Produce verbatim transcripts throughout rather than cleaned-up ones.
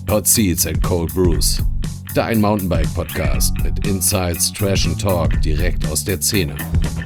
Hot Seats and Cold Brews. Dein Mountainbike-Podcast mit Insights, Trash and Talk direkt aus der Szene.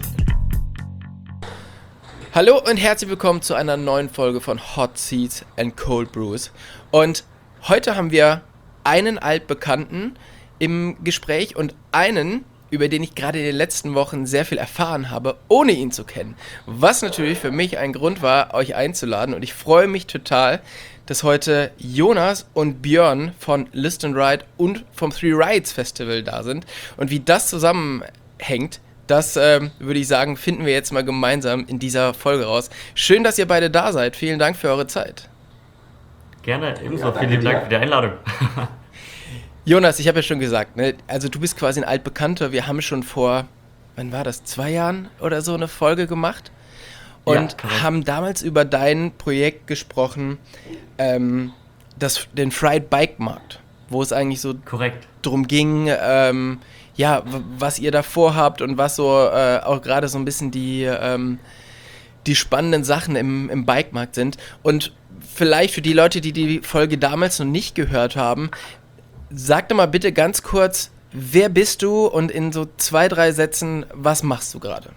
Hallo und herzlich willkommen zu einer neuen Folge von Hot Seats and Cold Brews. Und heute haben wir einen Altbekannten im Gespräch und einen, über den ich gerade in den letzten Wochen sehr viel erfahren habe, ohne ihn zu kennen. Was natürlich für mich ein Grund war, euch einzuladen. Und ich freue mich total, dass heute Jonas und Björn von List and Ride und vom Three Rides Festival da sind. Und wie das zusammenhängt, das ähm, würde ich sagen, finden wir jetzt mal gemeinsam in dieser Folge raus. Schön, dass ihr beide da seid. Vielen Dank für eure Zeit. Gerne, ebenso. Ja, vielen lieben Dank für die Einladung. Jonas, ich habe ja schon gesagt, ne, also du bist quasi ein Altbekannter. Wir haben schon vor, wann war das, zwei Jahren oder so eine Folge gemacht und ja, haben damals über dein Projekt gesprochen, ähm, das, den Fried Bike Markt, wo es eigentlich so korrekt drum ging, ähm, ja, w- was ihr da vorhabt und was so äh, auch gerade so ein bisschen die, ähm, die spannenden Sachen im, im Bikemarkt sind. Und vielleicht für die Leute, die die Folge damals noch nicht gehört haben, sag doch mal bitte ganz kurz, wer bist du und in so zwei, drei Sätzen, was machst du gerade?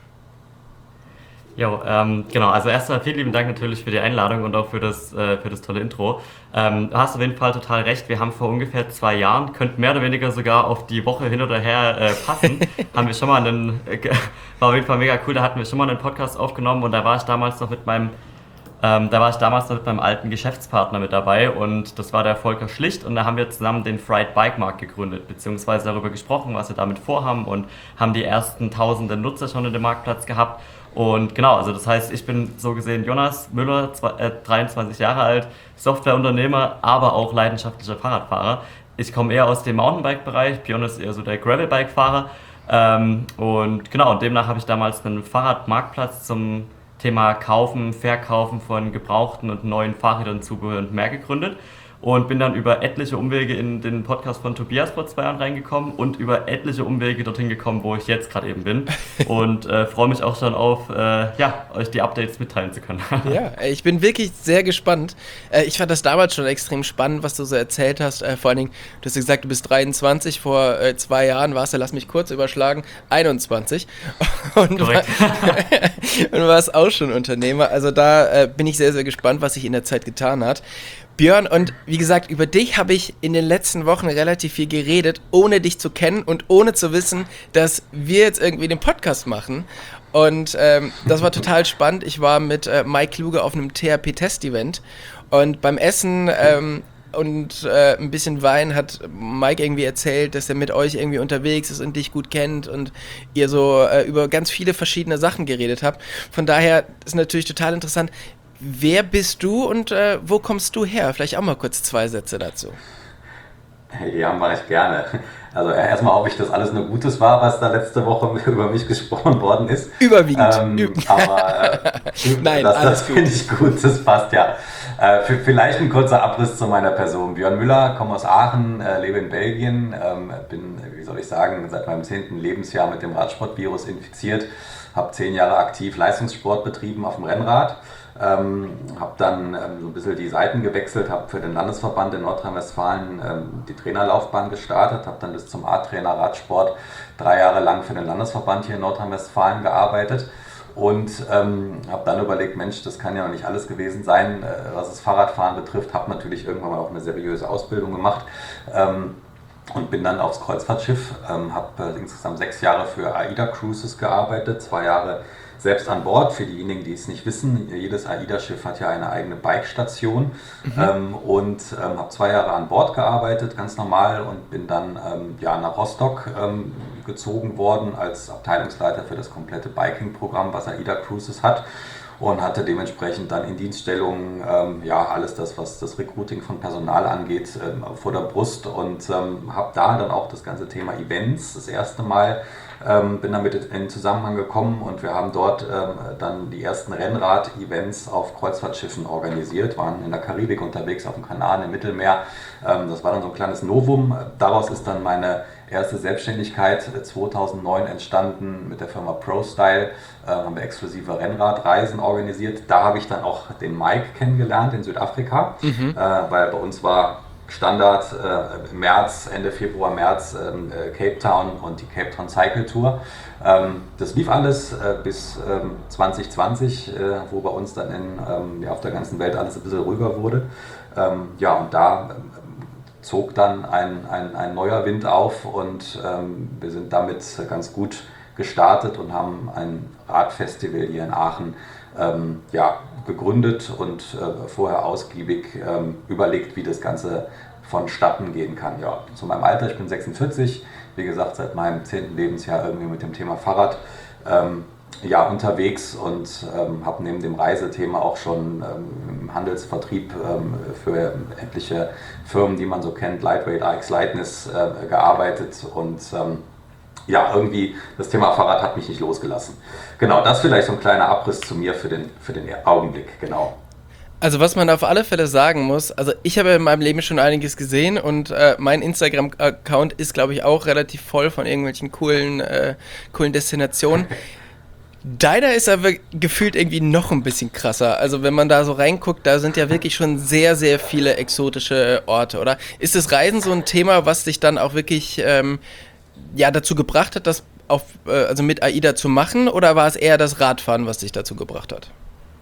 Jo, ähm, genau, also erstmal vielen lieben Dank natürlich für die Einladung und auch für das, äh, für das tolle Intro. Ähm, du hast auf jeden Fall total recht, wir haben vor ungefähr zwei Jahren, könnte mehr oder weniger sogar auf die Woche hin oder her äh, passen, haben wir schon mal einen, äh, war auf jeden Fall mega cool, da hatten wir schon mal einen Podcast aufgenommen und da war ich damals noch mit meinem Ähm, da war ich damals noch mit meinem alten Geschäftspartner mit dabei und das war der Volker Schlicht und da haben wir zusammen den Fried Bike Markt gegründet, beziehungsweise darüber gesprochen, was wir damit vorhaben und haben die ersten tausende Nutzer schon in dem Marktplatz gehabt. Und genau, also das heißt, ich bin so gesehen Jonas Müller, dreiundzwanzig Jahre alt, Softwareunternehmer, aber auch leidenschaftlicher Fahrradfahrer. Ich komme eher aus dem Mountainbike-Bereich, Björn ist eher so der Gravelbike-Fahrer ähm, und genau, und demnach habe ich damals einen Fahrradmarktplatz zum Thema Kaufen, Verkaufen von gebrauchten und neuen Fahrrädern, Zubehör und mehr gegründet und bin dann über etliche Umwege in den Podcast von Tobias vor zwei Jahren reingekommen und über etliche Umwege dorthin gekommen, wo ich jetzt gerade eben bin und äh, freue mich auch schon auf, äh, ja, euch die Updates mitteilen zu können. Ja, ich bin wirklich sehr gespannt. Äh, ich fand das damals schon extrem spannend, was du so erzählt hast. Äh, vor allen Dingen, du hast gesagt, du bist dreiundzwanzig, vor äh, zwei Jahren warst du, lass mich kurz überschlagen, einundzwanzig und, war, und warst auch schon Unternehmer. Also da äh, bin ich sehr, sehr gespannt, was sich in der Zeit getan hat. Björn, und wie gesagt, über dich habe ich in den letzten Wochen relativ viel geredet, ohne dich zu kennen und ohne zu wissen, dass wir jetzt irgendwie den Podcast machen. Und ähm, das war total spannend. Ich war mit äh, Mike Kluge auf einem T H P-Test-Event und beim Essen ähm, und äh, ein bisschen Wein hat Mike irgendwie erzählt, dass er mit euch irgendwie unterwegs ist und dich gut kennt und ihr so äh, über ganz viele verschiedene Sachen geredet habt. Von daher ist natürlich total interessant. Wer bist du und äh, wo kommst du her? Vielleicht auch mal kurz zwei Sätze dazu. Ja, mache ich gerne. Also erstmal, ob ich das alles nur Gutes war, was da letzte Woche über mich gesprochen worden ist. Überwiegend. Ähm, aber äh, Nein, das, alles das finde ich gut, das passt ja. Äh, für, vielleicht ein kurzer Abriss zu meiner Person. Björn Müller, komme aus Aachen, äh, lebe in Belgien, ähm, bin, wie soll ich sagen, seit meinem zehnten Lebensjahr mit dem Radsportvirus infiziert, habe zehn Jahre aktiv Leistungssport betrieben auf dem Rennrad. Ähm, habe dann ähm, so ein bisschen die Seiten gewechselt, habe für den Landesverband in Nordrhein-Westfalen ähm, die Trainerlaufbahn gestartet, habe dann bis zum A-Trainer Radsport drei Jahre lang für den Landesverband hier in Nordrhein-Westfalen gearbeitet und ähm, habe dann überlegt, Mensch, das kann ja noch nicht alles gewesen sein, äh, was das Fahrradfahren betrifft, habe natürlich irgendwann mal auch eine seriöse Ausbildung gemacht. Ähm, Und bin dann aufs Kreuzfahrtschiff, ähm, habe äh, insgesamt sechs Jahre für AIDA Cruises gearbeitet, zwei Jahre selbst an Bord. Für diejenigen, die es nicht wissen, jedes AIDA-Schiff hat ja eine eigene Bike-Station mhm. ähm, und ähm, habe zwei Jahre an Bord gearbeitet, ganz normal, und bin dann ähm, ja, nach Rostock ähm, gezogen worden als Abteilungsleiter für das komplette Biking-Programm, was AIDA Cruises hat. Und hatte dementsprechend dann in Dienststellungen ähm, ja, alles das, was das Recruiting von Personal angeht, ähm, vor der Brust und ähm, habe da dann auch das ganze Thema Events das erste Mal, ähm, bin damit in Zusammenhang gekommen und wir haben dort ähm, dann die ersten Rennrad-Events auf Kreuzfahrtschiffen organisiert, waren in der Karibik unterwegs, auf dem Kanal, im Mittelmeer. Ähm, das war dann so ein kleines Novum. Daraus ist dann meine erste Selbstständigkeit zweitausendneun entstanden mit der Firma ProStyle, äh, haben wir exklusive Rennradreisen organisiert. Da habe ich dann auch den Mike kennengelernt in Südafrika, mhm. äh, weil bei uns war Standard äh, im März, Ende Februar, März ähm, äh, Cape Town und die Cape Town Cycle Tour. Ähm, das lief alles äh, bis ähm, zwanzig zwanzig, äh, wo bei uns dann in, ähm, ja, auf der ganzen Welt alles ein bisschen ruhiger wurde. Ähm, ja, und da ähm, zog dann ein, ein, ein neuer Wind auf und ähm, wir sind damit ganz gut gestartet und haben ein Radfestival hier in Aachen ähm, ja, gegründet und äh, vorher ausgiebig ähm, überlegt, wie das Ganze vonstatten gehen kann. Ja, zu meinem Alter, ich bin sechsundvierzig, wie gesagt, seit meinem zehnten Lebensjahr irgendwie mit dem Thema Fahrrad ähm, ja, unterwegs und ähm, habe neben dem Reisethema auch schon ähm, im Handelsvertrieb ähm, für etliche Firmen, die man so kennt, Lightweight, A X Lightness, äh, gearbeitet und ähm, ja, irgendwie das Thema Fahrrad hat mich nicht losgelassen. Genau, das vielleicht so ein kleiner Abriss zu mir für den, für den Augenblick, genau. Also was man auf alle Fälle sagen muss, also ich habe in meinem Leben schon einiges gesehen und äh, mein Instagram-Account ist, glaube ich, auch relativ voll von irgendwelchen coolen, äh, coolen Destinationen. Deiner ist aber gefühlt irgendwie noch ein bisschen krasser. Also wenn man da so reinguckt, da sind ja wirklich schon sehr, sehr viele exotische Orte, oder? Ist das Reisen so ein Thema, was dich dann auch wirklich ähm, ja, dazu gebracht hat, das auf, äh, also mit AIDA zu machen, oder war es eher das Radfahren, was dich dazu gebracht hat?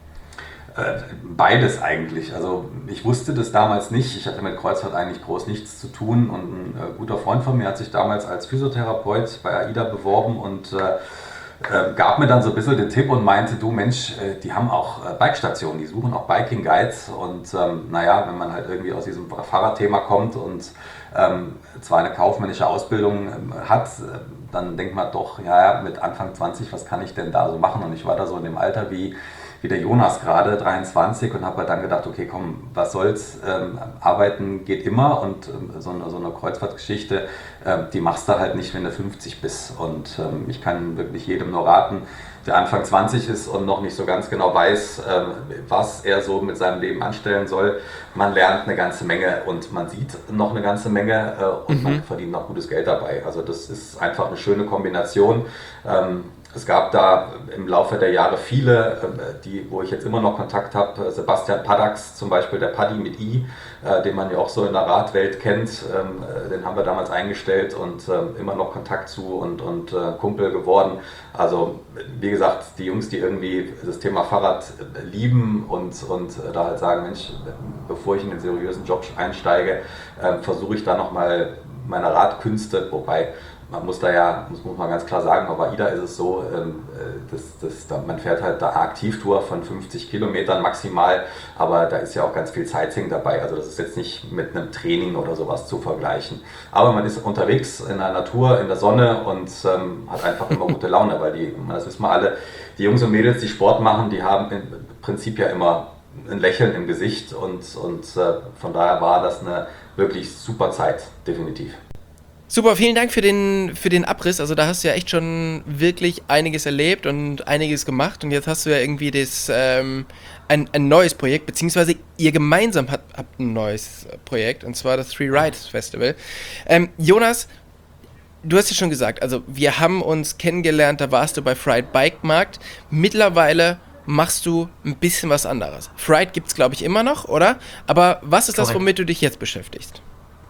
Beides eigentlich. Also ich wusste das damals nicht. Ich hatte mit Kreuzfahrt eigentlich groß nichts zu tun und ein äh, guter Freund von mir hat sich damals als Physiotherapeut bei AIDA beworben und äh, äh, gab mir dann so ein bisschen den Tipp und meinte, du Mensch, äh, die haben auch äh, Bike-Stationen, die suchen auch Biking-Guides und ähm, naja, wenn man halt irgendwie aus diesem Fahrradthema kommt und ähm, zwar eine kaufmännische Ausbildung ähm, hat, äh, dann denkt man doch, ja, mit Anfang zwanzig, was kann ich denn da so machen? Und ich war da so in dem Alter wie wie der Jonas gerade, dreiundzwanzig, und habe dann gedacht, okay, komm, was soll's, ähm, arbeiten geht immer und ähm, so, eine, so eine Kreuzfahrtgeschichte, äh, die machst du halt nicht, wenn du fünfzig bist. Und ähm, ich kann wirklich jedem nur raten, der Anfang zwanzig ist und noch nicht so ganz genau weiß, ähm, was er so mit seinem Leben anstellen soll. Man lernt eine ganze Menge und man sieht noch eine ganze Menge äh, und mhm. man verdient noch gutes Geld dabei. Also das ist einfach eine schöne Kombination. Ähm, Es gab da im Laufe der Jahre viele, die, wo ich jetzt immer noch Kontakt habe. Sebastian Paddax zum Beispiel, der Paddy mit I, den man ja auch so in der Radwelt kennt. Den haben wir damals eingestellt und immer noch Kontakt zu und, und Kumpel geworden. Also wie gesagt, die Jungs, die irgendwie das Thema Fahrrad lieben und, und da halt sagen, Mensch, bevor ich in den seriösen Job einsteige, versuche ich da nochmal meine Radkünste, wobei man muss da ja, muss, muss man ganz klar sagen, bei AIDA ist es so, dass, dass, man fährt halt da eine Aktivtour von fünfzig Kilometern maximal, aber da ist ja auch ganz viel Sightseeing dabei, also das ist jetzt nicht mit einem Training oder sowas zu vergleichen. Aber man ist unterwegs in der Natur, in der Sonne und ähm, hat einfach immer gute Laune, weil die, das wissen wir alle, die Jungs und Mädels, die Sport machen, die haben im Prinzip ja immer ein Lächeln im Gesicht und, und äh, von daher war das eine wirklich super Zeit, definitiv. Super, vielen Dank für den, für den Abriss. Also da hast du ja echt schon wirklich einiges erlebt und einiges gemacht. Und jetzt hast du ja irgendwie das, ähm, ein, ein neues Projekt, beziehungsweise ihr gemeinsam habt, habt ein neues Projekt, und zwar das Three Rides Festival. Ähm, Jonas, du hast ja schon gesagt, also wir haben uns kennengelernt, da warst du bei Fried Bike Markt. Mittlerweile machst du ein bisschen was anderes. Fried gibt es, glaube ich, immer noch, oder? Aber was ist das, womit du dich jetzt beschäftigst?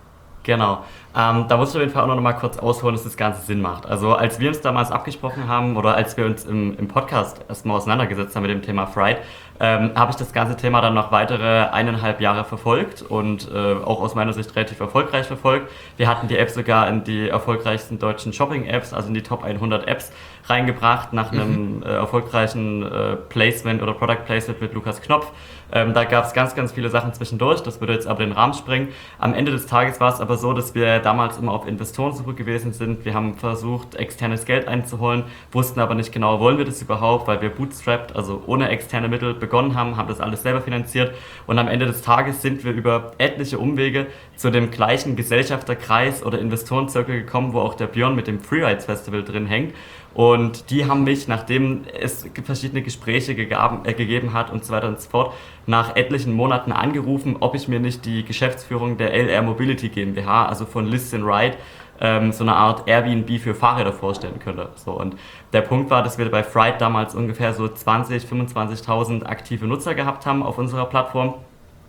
Genau. Ähm, da musst du auf jeden Fall auch noch mal kurz ausholen, dass das Ganze Sinn macht. Also als wir uns damals abgesprochen haben oder als wir uns im, im Podcast erstmal auseinandergesetzt haben mit dem Thema Fried, ähm, habe ich das ganze Thema dann noch weitere eineinhalb Jahre verfolgt und äh, auch aus meiner Sicht relativ erfolgreich verfolgt. Wir hatten die App sogar in die erfolgreichsten deutschen Shopping-Apps, also in die Top hundert Apps reingebracht, nach einem mhm. äh, erfolgreichen äh, Placement oder Product Placement mit Lukas Knopf. Ähm, da gab es ganz, ganz viele Sachen zwischendurch, das würde jetzt aber den Rahmen sprengen. Am Ende des Tages war es aber so, dass wir damals immer auf Investorensuche gewesen sind. Wir haben versucht, externes Geld einzuholen, wussten aber nicht genau, wollen wir das überhaupt, weil wir bootstrapped, also ohne externe Mittel begonnen haben, haben das alles selber finanziert und am Ende des Tages sind wir über etliche Umwege zu dem gleichen Gesellschafterkreis oder Investorenzirkel gekommen, wo auch der Björn mit dem Freerides Festival drin hängt. Und die haben mich, nachdem es verschiedene Gespräche gegeben, äh, gegeben hat und so weiter und so fort, nach etlichen Monaten angerufen, ob ich mir nicht die Geschäftsführung der L R Mobility GmbH, also von List and Ride, ähm, so eine Art Airbnb für Fahrräder vorstellen könnte. So, und der Punkt war, dass wir bei Fried damals ungefähr so zwanzig, fünfundzwanzigtausend aktive Nutzer gehabt haben auf unserer Plattform.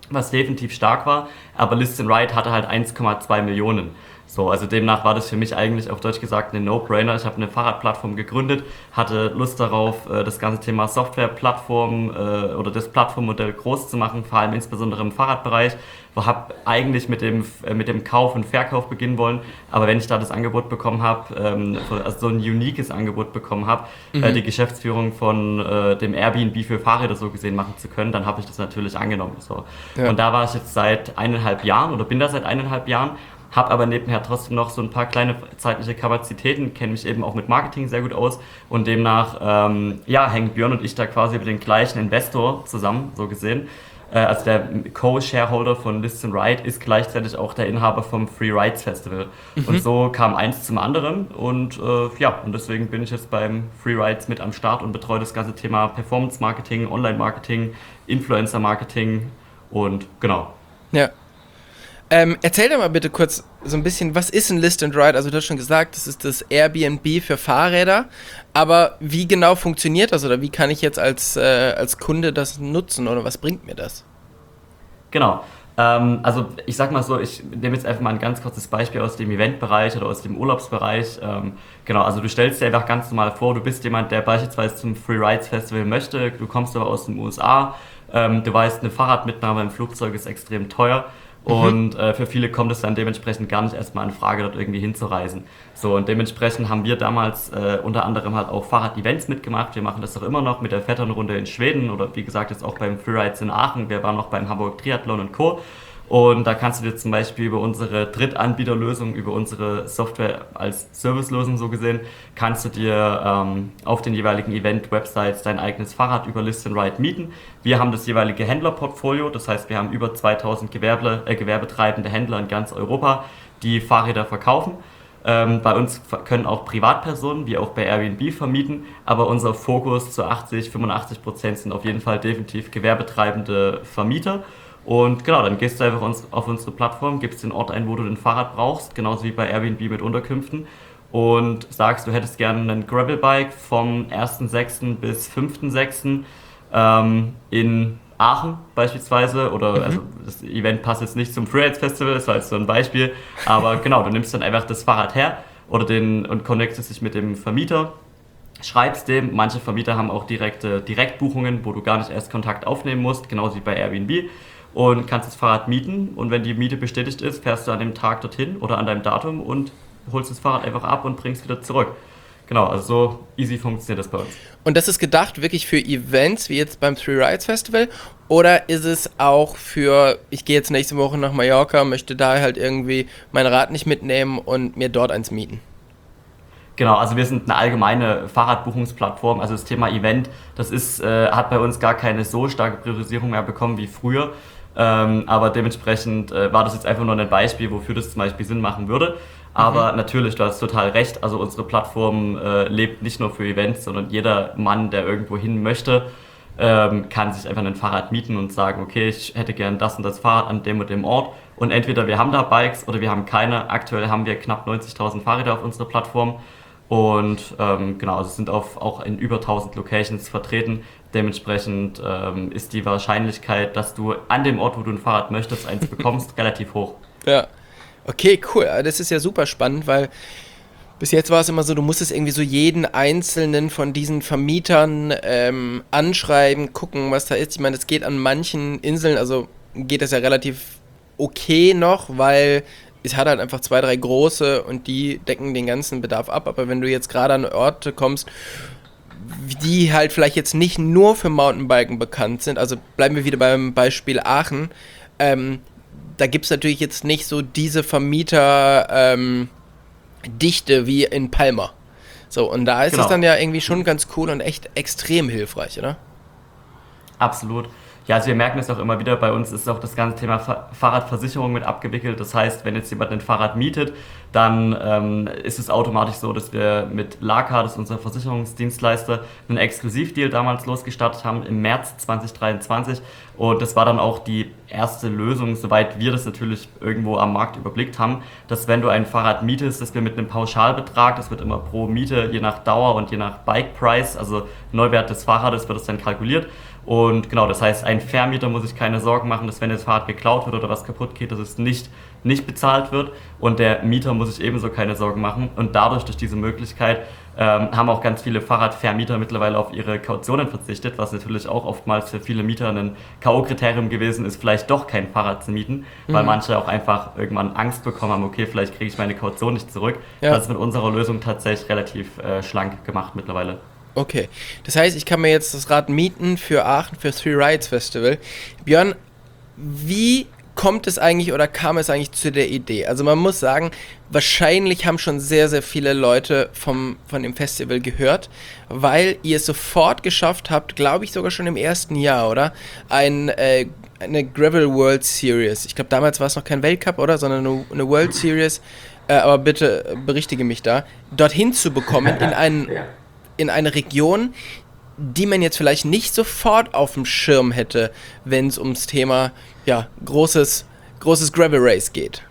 was definitiv stark war, aber List and Ride hatte halt eins Komma zwei Millionen. So, also demnach war das für mich eigentlich auf Deutsch gesagt eine No-Brainer. Ich habe eine Fahrradplattform gegründet, hatte Lust darauf, das ganze Thema Softwareplattform oder das Plattformmodell groß zu machen, vor allem insbesondere im Fahrradbereich. Ich habe eigentlich mit dem, mit dem Kauf und Verkauf beginnen wollen, aber wenn ich da das Angebot bekommen habe, also so ein uniques Angebot bekommen habe, mhm. die Geschäftsführung von dem Airbnb für Fahrräder so gesehen machen zu können, dann habe ich das natürlich angenommen. So. Ja. Und da war ich jetzt seit eineinhalb Jahren oder bin da seit eineinhalb Jahren. Habe aber nebenher trotzdem noch so ein paar kleine zeitliche Kapazitäten, kenne mich eben auch mit Marketing sehr gut aus und demnach ähm, ja, hängen Björn und ich da quasi mit dem gleichen Investor zusammen, so gesehen. Äh, also der Co-Shareholder von List and Ride ist gleichzeitig auch der Inhaber vom Free Rides Festival. Mhm. Und so kam eins zum anderen und äh, ja, und deswegen bin ich jetzt beim Free Rides mit am Start und betreue das ganze Thema Performance Marketing, Online Marketing, Influencer Marketing und genau. Ja. Ähm, erzähl doch mal bitte kurz so ein bisschen, was ist ein List and Ride? Also du hast schon gesagt, das ist das Airbnb für Fahrräder, aber wie genau funktioniert das oder wie kann ich jetzt als, äh, als Kunde das nutzen oder was bringt mir das? Genau, ähm, also ich sag mal so, ich nehme jetzt einfach mal ein ganz kurzes Beispiel aus dem Eventbereich oder aus dem Urlaubsbereich. Ähm, genau, also du stellst dir einfach ganz normal vor, du bist jemand, der beispielsweise zum Free Rides Festival möchte, du kommst aber aus den U S A, ähm, du weißt, eine Fahrradmitnahme im Flugzeug ist extrem teuer. Und äh, für viele kommt es dann dementsprechend gar nicht erstmal in Frage, dort irgendwie hinzureisen. So, und dementsprechend haben wir damals äh, unter anderem halt auch Fahrrad-Events mitgemacht. Wir machen das auch immer noch mit der Vetternrunde in Schweden oder wie gesagt jetzt auch beim Freerides in Aachen. Wir waren noch beim Hamburg Triathlon und Co. Und da kannst du dir zum Beispiel über unsere Drittanbieterlösung, über unsere Software als Servicelösung so gesehen, kannst du dir ähm, auf den jeweiligen Event-Websites dein eigenes Fahrrad über List and Ride mieten. Wir haben das jeweilige Händlerportfolio, das heißt, wir haben über zweitausend Gewerbe, äh, gewerbetreibende Händler in ganz Europa, die Fahrräder verkaufen. Ähm, bei uns können auch Privatpersonen, wie auch bei Airbnb, vermieten, aber unser Fokus zu achtzig, fünfundachtzig Prozent sind auf jeden Fall definitiv gewerbetreibende Vermieter. Und genau, dann gehst du einfach auf unsere Plattform, gibst den Ort ein, wo du ein Fahrrad brauchst, genauso wie bei Airbnb mit Unterkünften und sagst, du hättest gerne ein Gravelbike vom ersten sechsten bis fünften sechsten ähm, in Aachen beispielsweise oder mhm. also das Event passt jetzt nicht zum Freerides Festival, das war jetzt so ein Beispiel, aber genau, du nimmst dann einfach das Fahrrad her oder den und connectest dich mit dem Vermieter, schreibst dem, manche Vermieter haben auch direkte Direktbuchungen, wo du gar nicht erst Kontakt aufnehmen musst, genauso wie bei Airbnb. Und kannst das Fahrrad mieten und wenn die Miete bestätigt ist, fährst du an dem Tag dorthin oder an deinem Datum und holst das Fahrrad einfach ab und bringst wieder zurück. Genau, also so easy funktioniert das bei uns. Und das ist gedacht wirklich für Events, wie jetzt beim Three Rides Festival, oder ist es auch für, ich gehe jetzt nächste Woche nach Mallorca, möchte da halt irgendwie mein Rad nicht mitnehmen und mir dort eins mieten? Genau, also wir sind eine allgemeine Fahrradbuchungsplattform, also das Thema Event, das ist, äh, hat bei uns gar keine so starke Priorisierung mehr bekommen wie früher, ähm, aber dementsprechend äh, war das jetzt einfach nur ein Beispiel, wofür das zum Beispiel Sinn machen würde, aber mhm. natürlich, du hast total recht, also unsere Plattform äh, lebt nicht nur für Events, sondern jeder Mann, der irgendwo hin möchte, ähm, kann sich einfach ein Fahrrad mieten und sagen, okay, ich hätte gern das und das Fahrrad an dem und dem Ort und entweder wir haben da Bikes oder wir haben keine, aktuell haben wir knapp neunzigtausend Fahrräder auf unserer Plattform. Und ähm, genau, also sind auf, auch in über tausend Locations vertreten. Dementsprechend ähm, ist die Wahrscheinlichkeit, dass du an dem Ort, wo du ein Fahrrad möchtest, eins bekommst, relativ hoch. Ja, okay, cool. Das ist ja super spannend, weil bis jetzt war es immer so, du musstest irgendwie so jeden einzelnen von diesen Vermietern ähm, anschreiben, gucken, was da ist. Ich meine, das geht an manchen Inseln, also geht das ja relativ okay noch, weil es hat halt einfach zwei, drei große und die decken den ganzen Bedarf ab. Aber wenn du jetzt gerade an Orte kommst, die halt vielleicht jetzt nicht nur für Mountainbiken bekannt sind, also bleiben wir wieder beim Beispiel Aachen, ähm, da gibt es natürlich jetzt nicht so diese Vermieterdichte ähm, wie in Palma. So, und da ist genau. es dann ja irgendwie schon ganz cool und echt extrem hilfreich, oder? Absolut. Ja, also wir merken es auch immer wieder, bei uns ist auch das ganze Thema Fahrradversicherung mit abgewickelt. Das heißt, wenn jetzt jemand ein Fahrrad mietet, dann ähm, ist es automatisch so, dass wir mit Laka, das ist unser Versicherungsdienstleister, einen Exklusivdeal damals losgestartet haben im März zwanzig dreiundzwanzig. Und das war dann auch die erste Lösung, soweit wir das natürlich irgendwo am Markt überblickt haben, dass wenn du ein Fahrrad mietest, dass wir mit einem Pauschalbetrag, das wird immer pro Miete, je nach Dauer und je nach Bike Price, also Neuwert des Fahrrades wird das dann kalkuliert. Und genau, das heißt, ein Vermieter muss sich keine Sorgen machen, dass wenn das Fahrrad geklaut wird oder was kaputt geht, dass es nicht, nicht bezahlt wird. Und der Mieter muss sich ebenso keine Sorgen machen. Und dadurch, durch diese Möglichkeit, ähm, haben auch ganz viele Fahrradvermieter mittlerweile auf ihre Kautionen verzichtet, was natürlich auch oftmals für viele Mieter ein K O-Kriterium gewesen ist, vielleicht doch kein Fahrrad zu mieten, mhm. weil manche auch einfach irgendwann Angst bekommen haben, okay, vielleicht kriege ich meine Kaution nicht zurück. Ja. Das ist mit unserer Lösung tatsächlich relativ äh, schlank gemacht mittlerweile. Okay, das heißt, ich kann mir jetzt das Rad mieten für Aachen, für Three Rides Festival. Björn, wie kommt es eigentlich oder kam es eigentlich zu der Idee? Also man muss sagen, wahrscheinlich haben schon sehr, sehr viele Leute vom, von dem Festival gehört, weil ihr es sofort geschafft habt, glaube ich sogar schon im ersten Jahr, oder? Ein, äh, eine Gravel World Series. Ich glaube, damals war es noch kein Weltcup, oder? Sondern eine, eine World Series. Äh, aber bitte berichtige mich da. Dorthin zu bekommen in einen... Ja. in eine Region, die man jetzt vielleicht nicht sofort auf dem Schirm hätte, wenn es ums Thema ja, großes, großes Gravel Race geht.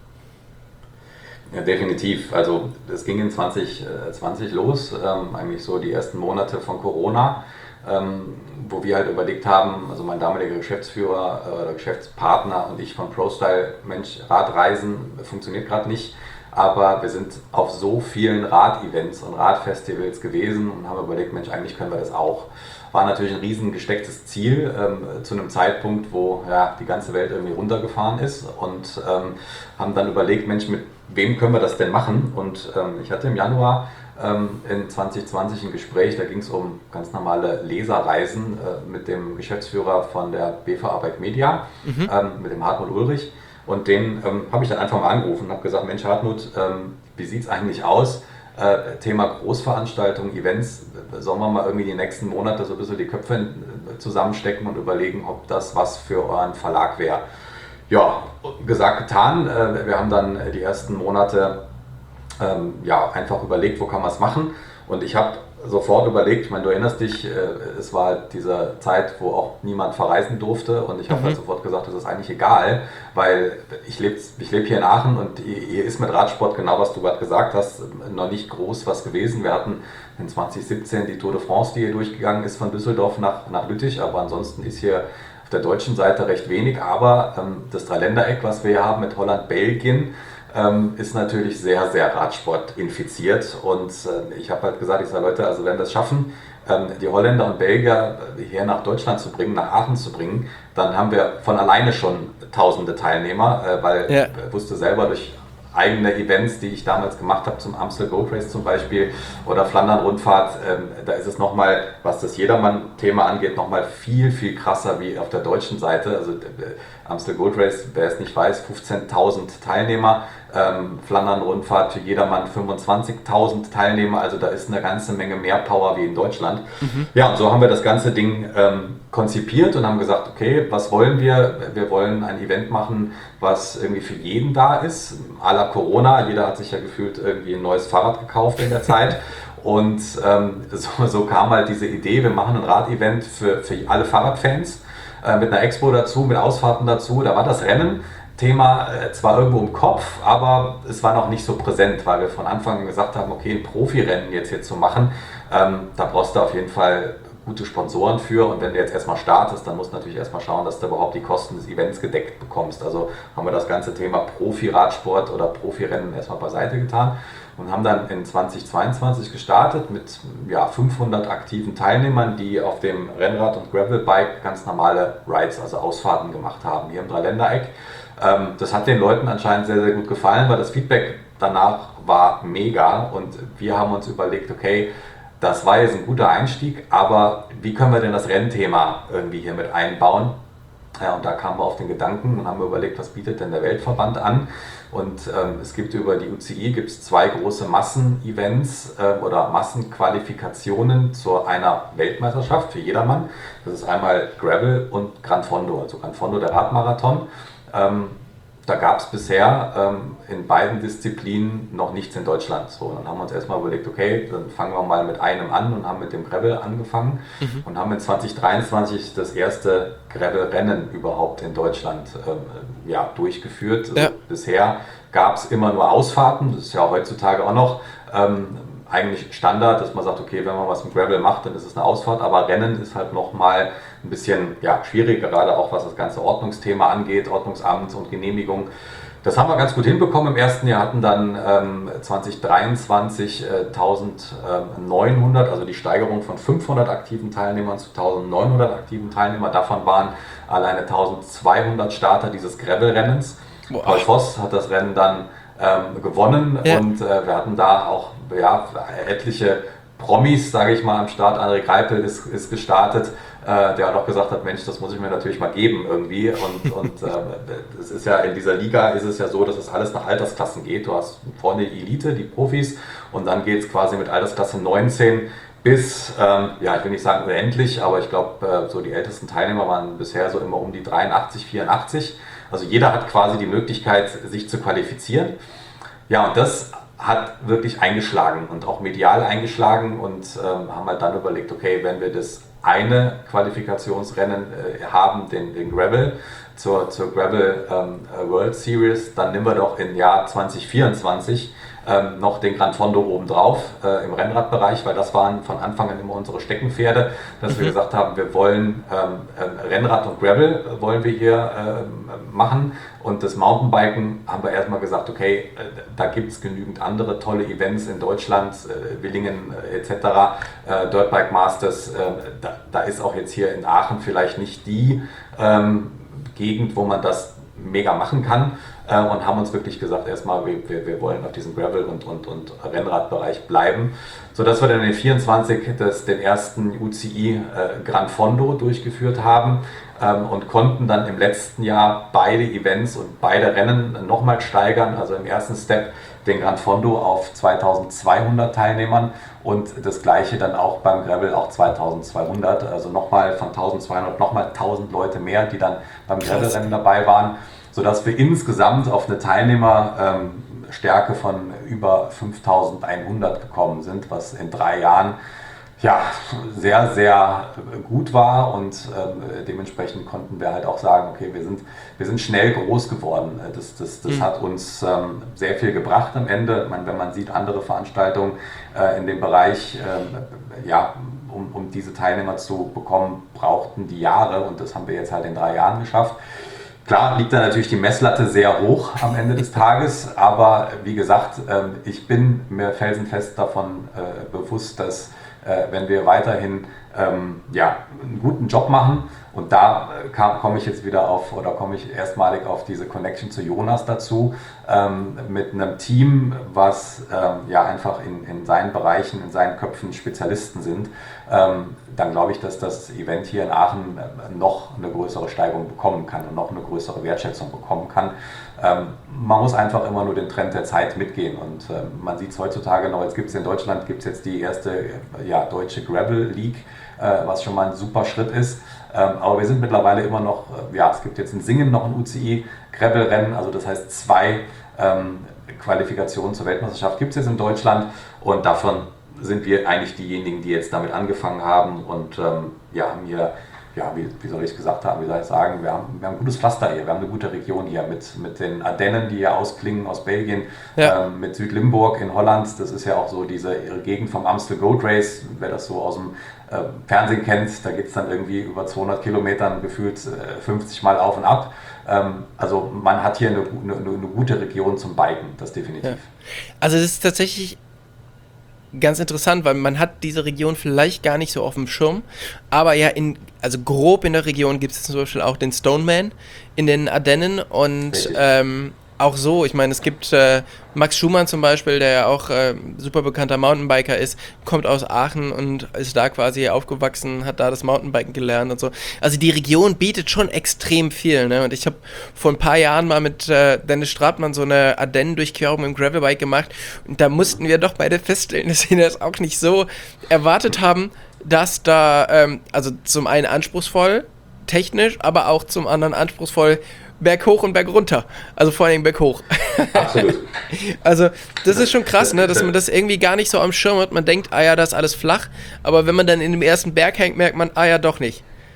Ja, definitiv. Also es ging in zwanzig zwanzig los, ähm, eigentlich so die ersten Monate von Corona, ähm, wo wir halt überlegt haben, also mein damaliger Geschäftsführer oder äh, Geschäftspartner und ich von ProStyle, Mensch, Radreisen funktioniert gerade nicht. Aber wir sind auf so vielen Rad-Events und Radfestivals gewesen und haben überlegt, Mensch, eigentlich können wir das auch. War natürlich ein riesen gestecktes Ziel ähm, zu einem Zeitpunkt, wo ja, die ganze Welt irgendwie runtergefahren ist und ähm, haben dann überlegt, Mensch, mit wem können wir das denn machen? Und ähm, ich hatte im Januar ähm, in zwanzig zwanzig ein Gespräch, da ging es um ganz normale Leserreisen äh, mit dem Geschäftsführer von der B V A Bike Media, mhm. ähm, mit dem Hartmut Ulrich. Und den ähm, habe ich dann einfach mal angerufen und habe gesagt, Mensch Hartmut, ähm, wie sieht es eigentlich aus? Äh, Thema Großveranstaltungen, Events, sollen wir mal irgendwie die nächsten Monate so ein bisschen die Köpfe äh, zusammenstecken und überlegen, ob das was für euren Verlag wäre. Ja, gesagt, getan. Äh, wir haben dann die ersten Monate ähm, ja, einfach überlegt, wo kann man es machen. Und ich habe sofort überlegt, ich meine, du erinnerst dich, äh, es war halt diese Zeit, wo auch niemand verreisen durfte und ich habe mhm. halt sofort gesagt, das ist eigentlich egal, weil ich lebe ich leb hier in Aachen und hier ist mit Radsport genau, was du gerade gesagt hast, noch nicht groß was gewesen. Wir hatten in zwanzig siebzehn die Tour de France, die hier durchgegangen ist von Düsseldorf nach, nach Lüttich, aber ansonsten ist hier auf der deutschen Seite recht wenig, aber ähm, das Dreiländereck, was wir hier haben mit Holland, Belgien, Ähm, ist natürlich sehr, sehr Radsport infiziert und äh, ich habe halt gesagt, ich sage Leute, also wenn wir es schaffen, ähm, die Holländer und Belgier hier nach Deutschland zu bringen, nach Aachen zu bringen, dann haben wir von alleine schon tausende Teilnehmer, äh, weil ja. ich wusste selber durch eigene Events, die ich damals gemacht habe, zum Amstel Gold Race zum Beispiel oder Flandern-Rundfahrt, ähm, da ist es nochmal, was das Jedermann-Thema angeht, nochmal viel, viel krasser wie auf der deutschen Seite. Also äh, Amstel Gold Race, wer es nicht weiß, fünfzehntausend Teilnehmer, ähm, Flandern-Rundfahrt für jedermann fünfundzwanzigtausend Teilnehmer, also da ist eine ganze Menge mehr Power wie in Deutschland. Mhm. Ja, und so haben wir das ganze Ding ähm, konzipiert und haben gesagt, okay, was wollen wir? Wir wollen ein Event machen, was irgendwie für jeden da ist, à la Corona, jeder hat sich ja gefühlt irgendwie ein neues Fahrrad gekauft in der Zeit. Und ähm, so, so kam halt diese Idee, wir machen ein Radevent für, für alle Fahrradfans, äh, mit einer Expo dazu, mit Ausfahrten dazu. Da war das Rennen Thema äh, zwar irgendwo im Kopf, aber es war noch nicht so präsent, weil wir von Anfang an gesagt haben, okay, ein Profirennen jetzt hier zu machen, ähm, da brauchst du auf jeden Fall gute Sponsoren für und wenn du jetzt erstmal startest, dann musst du natürlich erstmal schauen, dass du überhaupt die Kosten des Events gedeckt bekommst. Also haben wir das ganze Thema Profi-Radsport oder Profirennen erstmal beiseite getan und haben dann in zwanzig zweiundzwanzig gestartet mit ja, fünfhundert aktiven Teilnehmern, die auf dem Rennrad- und Gravelbike ganz normale Rides, also Ausfahrten gemacht haben, hier im Dreiländereck. Ähm, das hat den Leuten anscheinend sehr, sehr gut gefallen, weil das Feedback danach war mega und wir haben uns überlegt, okay, das war jetzt ein guter Einstieg, aber wie können wir denn das Rennthema irgendwie hier mit einbauen? Ja, und da kamen wir auf den Gedanken und haben überlegt, was bietet denn der Weltverband an? Und ähm, es gibt über die U C I gibt's zwei große Massenevents äh, oder Massenqualifikationen zu einer Weltmeisterschaft für jedermann. Das ist einmal Gravel und Gran Fondo, also Gran Fondo der Radmarathon. Ähm, Da gab es bisher ähm, in beiden Disziplinen noch nichts in Deutschland. So, dann haben wir uns erstmal überlegt, okay, dann fangen wir mal mit einem an und haben mit dem Gravel angefangen mhm. und haben in zwanzig dreiundzwanzig das erste Gravel-Rennen überhaupt in Deutschland ähm, ja, durchgeführt. Also ja. Bisher gab es immer nur Ausfahrten, das ist ja heutzutage auch noch, ähm, eigentlich Standard, dass man sagt, okay, wenn man was im Gravel macht, dann ist es eine Ausfahrt, aber Rennen ist halt nochmal ein bisschen ja, schwierig, gerade auch was das ganze Ordnungsthema angeht, Ordnungsamt und Genehmigung. Das haben wir ganz gut hinbekommen. Im ersten Jahr hatten dann ähm, zwanzig dreiundzwanzig äh, eintausendneunhundert, also die Steigerung von fünfhundert aktiven Teilnehmern zu eintausendneunhundert aktiven Teilnehmern. Davon waren alleine eintausendzweihundert Starter dieses Gravel-Rennens. Paul Voss hat das Rennen dann ähm, gewonnen ja. und äh, wir hatten da auch ja, etliche Promis, sage ich mal, am Start. André Greipel ist, ist gestartet, äh, der hat auch gesagt hat, Mensch, das muss ich mir natürlich mal geben irgendwie. Und, und äh, es ist ja in dieser Liga ist es ja so, dass es alles nach Altersklassen geht. Du hast vorne die Elite, die Profis, und dann geht es quasi mit Altersklasse neunzehn bis, ähm, ja, ich will nicht sagen unendlich, aber ich glaube, äh, so die ältesten Teilnehmer waren bisher so immer um die dreiundachtzig, vierundachtzig. Also jeder hat quasi die Möglichkeit, sich zu qualifizieren. Ja, und das hat wirklich eingeschlagen und auch medial eingeschlagen, und ähm, haben halt dann überlegt, okay, wenn wir das eine Qualifikationsrennen äh, haben, den, den Gravel, zur, zur Gravel ähm, World Series, dann nehmen wir doch im Jahr zwanzig vierundzwanzig ähm, noch den Gran Fondo obendrauf äh, im Rennradbereich, weil das waren von Anfang an immer unsere Steckenpferde, dass mhm. wir gesagt haben, wir wollen ähm, äh, Rennrad und Gravel äh, wollen wir hier äh, machen, und das Mountainbiken haben wir erstmal gesagt, okay, äh, da gibt es genügend andere tolle Events in Deutschland, äh, Willingen äh, et cetera, äh, Dirtbike Masters, äh, da, da ist auch jetzt hier in Aachen vielleicht nicht die ähm, Gegend, wo man das mega machen kann, äh, und haben uns wirklich gesagt, erstmal, wir, wir, wir wollen auf diesem Gravel- und, und, und Rennradbereich bleiben, sodass wir dann in vierundzwanzig das, den ersten U C I äh, Gran Fondo durchgeführt haben ähm, und konnten dann im letzten Jahr beide Events und beide Rennen nochmal steigern, also im ersten Step den Gran Fondo auf zweitausendzweihundert Teilnehmern und das gleiche dann auch beim Gravel auch zweitausendzweihundert, also nochmal von eintausendzweihundert nochmal tausend Leute mehr, die dann beim Gravelrennen dabei waren, sodass wir insgesamt auf eine Teilnehmerstärke von über fünftausendeinhundert gekommen sind, was in drei Jahren ja, sehr, sehr gut war, und ähm, dementsprechend konnten wir halt auch sagen, okay, wir sind, wir sind schnell groß geworden. Das, das, das mhm. hat uns ähm, sehr viel gebracht am Ende. Ich meine, wenn man sieht, andere Veranstaltungen äh, in dem Bereich, äh, ja, um, um diese Teilnehmer zu bekommen, brauchten die Jahre, und das haben wir jetzt halt in drei Jahren geschafft. Klar liegt da natürlich die Messlatte sehr hoch am Ende des Tages, aber wie gesagt, äh, ich bin mir felsenfest davon äh, bewusst, dass wenn wir weiterhin ähm, ja, einen guten Job machen, und da äh, komme ich jetzt wieder auf, oder komme ich erstmalig auf diese Connection zu Jonas dazu, ähm, mit einem Team, was ähm, ja einfach in, in seinen Bereichen, in seinen Köpfen Spezialisten sind, ähm, dann glaube ich, dass das Event hier in Aachen äh, noch eine größere Steigerung bekommen kann und noch eine größere Wertschätzung bekommen kann. Ähm, man muss einfach immer nur den Trend der Zeit mitgehen, und ähm, man sieht es heutzutage noch, jetzt gibt es in Deutschland gibt's jetzt die erste äh, ja, deutsche Gravel League, äh, was schon mal ein super Schritt ist, ähm, aber wir sind mittlerweile immer noch, äh, ja, es gibt jetzt in Singen noch ein U C I Gravel Rennen, also das heißt zwei ähm, Qualifikationen zur Weltmeisterschaft gibt es jetzt in Deutschland, und davon sind wir eigentlich diejenigen, die jetzt damit angefangen haben, und ähm, ja, haben hier, ja, wie, wie soll ich es gesagt haben, wie soll ich sagen, wir haben, wir haben ein gutes Pflaster hier, wir haben eine gute Region hier mit, mit den Ardennen, die hier ausklingen aus Belgien, ja. ähm, mit Südlimburg in Holland, das ist ja auch so diese Gegend vom Amstel Gold Race, wer das so aus dem äh, Fernsehen kennt, da geht es dann irgendwie über zweihundert Kilometern gefühlt äh, fünfzig Mal auf und ab. Ähm, also man hat hier eine, eine, eine gute Region zum Biken, das definitiv. Ja. Also das ist tatsächlich ganz interessant, weil man hat diese Region vielleicht gar nicht so auf dem Schirm, aber ja, in, also grob in der Region gibt es zum Beispiel auch den Stoneman in den Ardennen, und ähm, auch so, ich meine, es gibt äh, Max Schumann zum Beispiel, der ja auch äh, super bekannter Mountainbiker ist, kommt aus Aachen und ist da quasi aufgewachsen, hat da das Mountainbiken gelernt und so. Also die Region bietet schon extrem viel, ne? Und ich habe vor ein paar Jahren mal mit äh, Dennis Stratmann so eine Ardennen-Durchquerung mit dem Gravelbike gemacht, und da mussten wir doch beide feststellen, dass wir das auch nicht so erwartet haben, dass da, ähm, also zum einen anspruchsvoll, technisch, aber auch zum anderen anspruchsvoll Berg hoch und Berg runter. Also vor allem Berg hoch. Absolut. Also das ist schon krass, ne, dass man das irgendwie gar nicht so am Schirm hat. Man denkt, ah ja, das ist alles flach. Aber wenn man dann in dem ersten Berg hängt, merkt man, ah ja, doch nicht.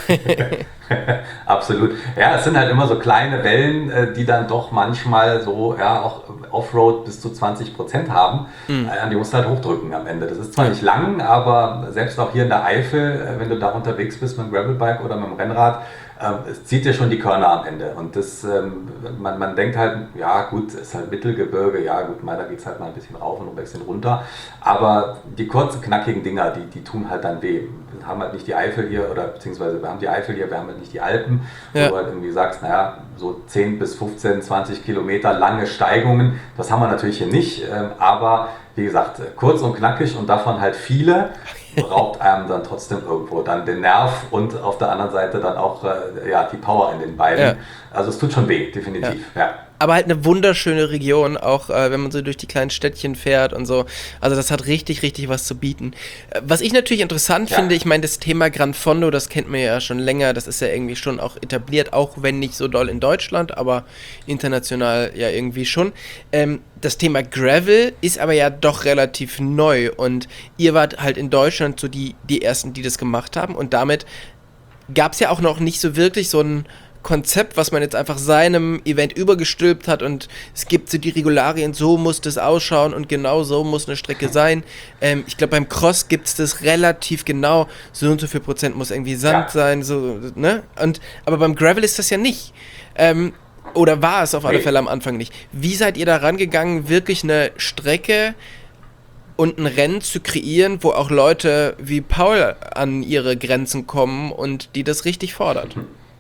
Absolut. Ja, es sind halt immer so kleine Wellen, die dann doch manchmal so, ja, auch Offroad bis zu zwanzig Prozent haben. Mhm. Die musst du halt hochdrücken am Ende. Das ist zwar nicht lang, aber selbst auch hier in der Eifel, wenn du da unterwegs bist mit dem Gravelbike oder mit dem Rennrad, es zieht dir schon die Körner am Ende. Und das, man, man denkt halt, ja gut, es ist halt Mittelgebirge, ja gut, mal, da geht es halt mal ein bisschen rauf und ein bisschen runter. Aber die kurzen, knackigen Dinger, die, die tun halt dann weh. Wir haben halt nicht die Eifel hier, oder beziehungsweise wir haben die Eifel hier, wir haben halt nicht die Alpen, ja. Wo du halt irgendwie sagst, naja, so zehn bis fünfzehn, zwanzig Kilometer lange Steigungen, das haben wir natürlich hier nicht. Aber wie gesagt, kurz und knackig und davon halt viele, raubt einem dann trotzdem irgendwo dann den Nerv und auf der anderen Seite dann auch äh, ja, die Power in den Beinen. Ja. Also es tut schon weh, definitiv. Ja. Ja. Aber halt eine wunderschöne Region, auch äh, wenn man so durch die kleinen Städtchen fährt und so. Also das hat richtig, richtig was zu bieten. Äh, was ich natürlich interessant ja. finde, ich meine, das Thema Gran Fondo, das kennt man ja schon länger, das ist ja irgendwie schon auch etabliert, auch wenn nicht so doll in Deutschland, aber international ja irgendwie schon. Ähm, das Thema Gravel ist aber ja doch relativ neu und ihr wart halt in Deutschland so die, die Ersten, die das gemacht haben und damit gab es ja auch noch nicht so wirklich so ein Konzept, was man jetzt einfach seinem Event übergestülpt hat und es gibt so die Regularien, so muss das ausschauen und genau so muss eine Strecke sein. Ähm, ich glaube, beim Cross gibt es das relativ genau, so und so viel Prozent muss irgendwie Sand ja. sein, so, ne? Und, aber beim Gravel ist das ja nicht. Ähm, oder war es auf alle Fälle am Anfang nicht. Wie seid ihr da rangegangen, wirklich eine Strecke und ein Rennen zu kreieren, wo auch Leute wie Paul an ihre Grenzen kommen und die das richtig fordert?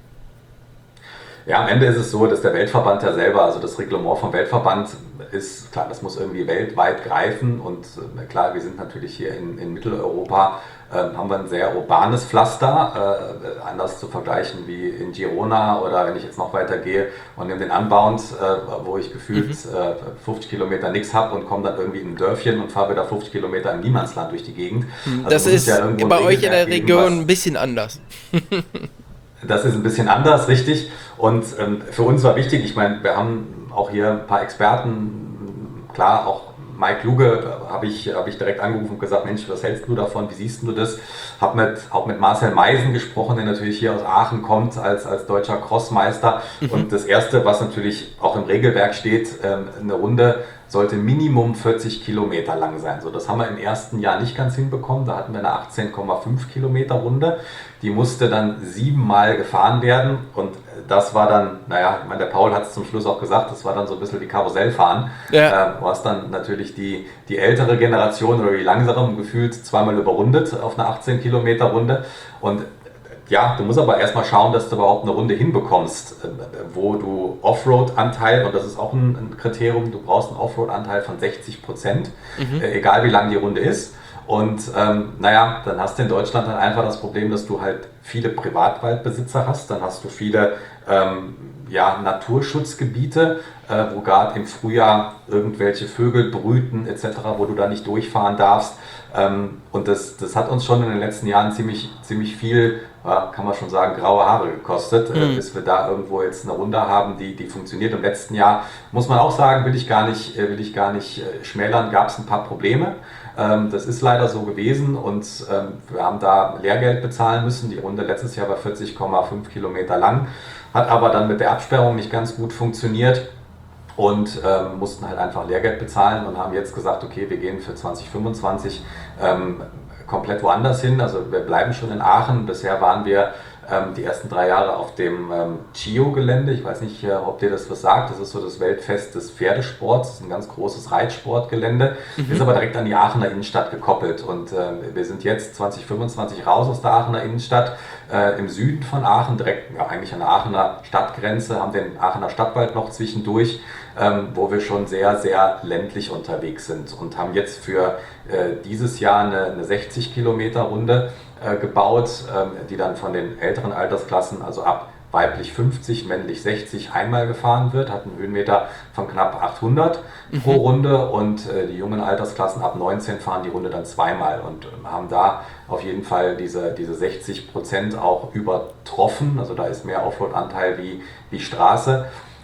Ja, am Ende ist es so, dass der Weltverband ja selber, also das Reglement vom Weltverband ist, klar, das muss irgendwie weltweit greifen und äh, klar, wir sind natürlich hier in, in Mitteleuropa, äh, haben wir ein sehr urbanes Pflaster, äh, anders zu vergleichen wie in Girona oder wenn ich jetzt noch weiter gehe und nehme den Unbound, äh, wo ich gefühlt mhm. äh, fünfzig Kilometer nichts habe und komme dann irgendwie in ein Dörfchen und fahre wieder fünfzig Kilometer im Niemandsland durch die Gegend. Also das ist ja bei euch in der Region ein bisschen anders. Das ist ein bisschen anders, richtig. Und ähm, für uns war wichtig, ich meine, wir haben auch hier ein paar Experten, klar, auch Mike Luge habe ich, hab ich direkt angerufen und gesagt, Mensch, was hältst du davon, wie siehst du das? Habe mit, auch mit Marcel Meisen gesprochen, der natürlich hier aus Aachen kommt als, als deutscher Crossmeister. Mhm. Und das Erste, was natürlich auch im Regelwerk steht, ähm, eine Runde sollte Minimum vierzig Kilometer lang sein. So, das haben wir im ersten Jahr nicht ganz hinbekommen. Da hatten wir eine achtzehn Komma fünf Kilometer Runde. Die musste dann siebenmal gefahren werden. Und das war dann, naja, ich meine, der Paul hat es zum Schluss auch gesagt, das war dann so ein bisschen wie Karussellfahren. Ja. Äh, du hast dann natürlich die, die ältere Generation oder die langsameren gefühlt zweimal überrundet auf einer achtzehn Kilometer Runde. Und ja, du musst aber erstmal schauen, dass du überhaupt eine Runde hinbekommst, wo du Offroad-Anteil, und das ist auch ein, ein Kriterium, du brauchst einen Offroad-Anteil von sechzig Prozent, mhm. äh, egal wie lang die Runde ist. Und ähm, naja, dann hast du in Deutschland dann einfach das Problem, dass du halt viele Privatwaldbesitzer hast, dann hast du viele ähm, ja, Naturschutzgebiete, äh, wo gerade im Frühjahr irgendwelche Vögel brüten et cetera, wo du da nicht durchfahren darfst. Ähm, und das, das hat uns schon in den letzten Jahren ziemlich, ziemlich viel, ja, kann man schon sagen, graue Haare gekostet, mhm. äh, bis wir da irgendwo jetzt eine Runde haben, die, die funktioniert. Im letzten Jahr, muss man auch sagen, will ich gar nicht, will ich gar nicht äh, schmälern, gab es ein paar Probleme. Ähm, das ist leider so gewesen und ähm, wir haben da Lehrgeld bezahlen müssen. Die Runde letztes Jahr war vierzig Komma fünf Kilometer lang, hat aber dann mit der Absperrung nicht ganz gut funktioniert. Und ähm, mussten halt einfach Lehrgeld bezahlen und haben jetzt gesagt, okay, wir gehen für zwanzig fünfundzwanzig ähm, komplett woanders hin. Also wir bleiben schon in Aachen. Bisher waren wir ähm, die ersten drei Jahre auf dem ähm, Chio-Gelände. Ich weiß nicht, äh, ob dir das was sagt. Das ist so das Weltfest des Pferdesports. Das ist ein ganz großes Reitsportgelände. Mhm. Ist aber direkt an die Aachener Innenstadt gekoppelt. Und äh, wir sind jetzt zwanzig fünfundzwanzig raus aus der Aachener Innenstadt. Äh, im Süden von Aachen, direkt ja, eigentlich an der Aachener Stadtgrenze, haben den Aachener Stadtwald noch zwischendurch, ähm, wo wir schon sehr, sehr ländlich unterwegs sind und haben jetzt für äh, dieses Jahr eine, eine sechzig Kilometer Runde äh, gebaut, ähm, die dann von den älteren Altersklassen, also ab weiblich fünfzig, männlich sechzig einmal gefahren wird, hat einen Höhenmeter von knapp achthundert mhm. pro Runde und äh, die jungen Altersklassen ab neunzehn fahren die Runde dann zweimal und äh, haben da auf jeden Fall diese, diese sechzig Prozent auch übertroffen, also da ist mehr Offroad-Anteil wie, wie Straße.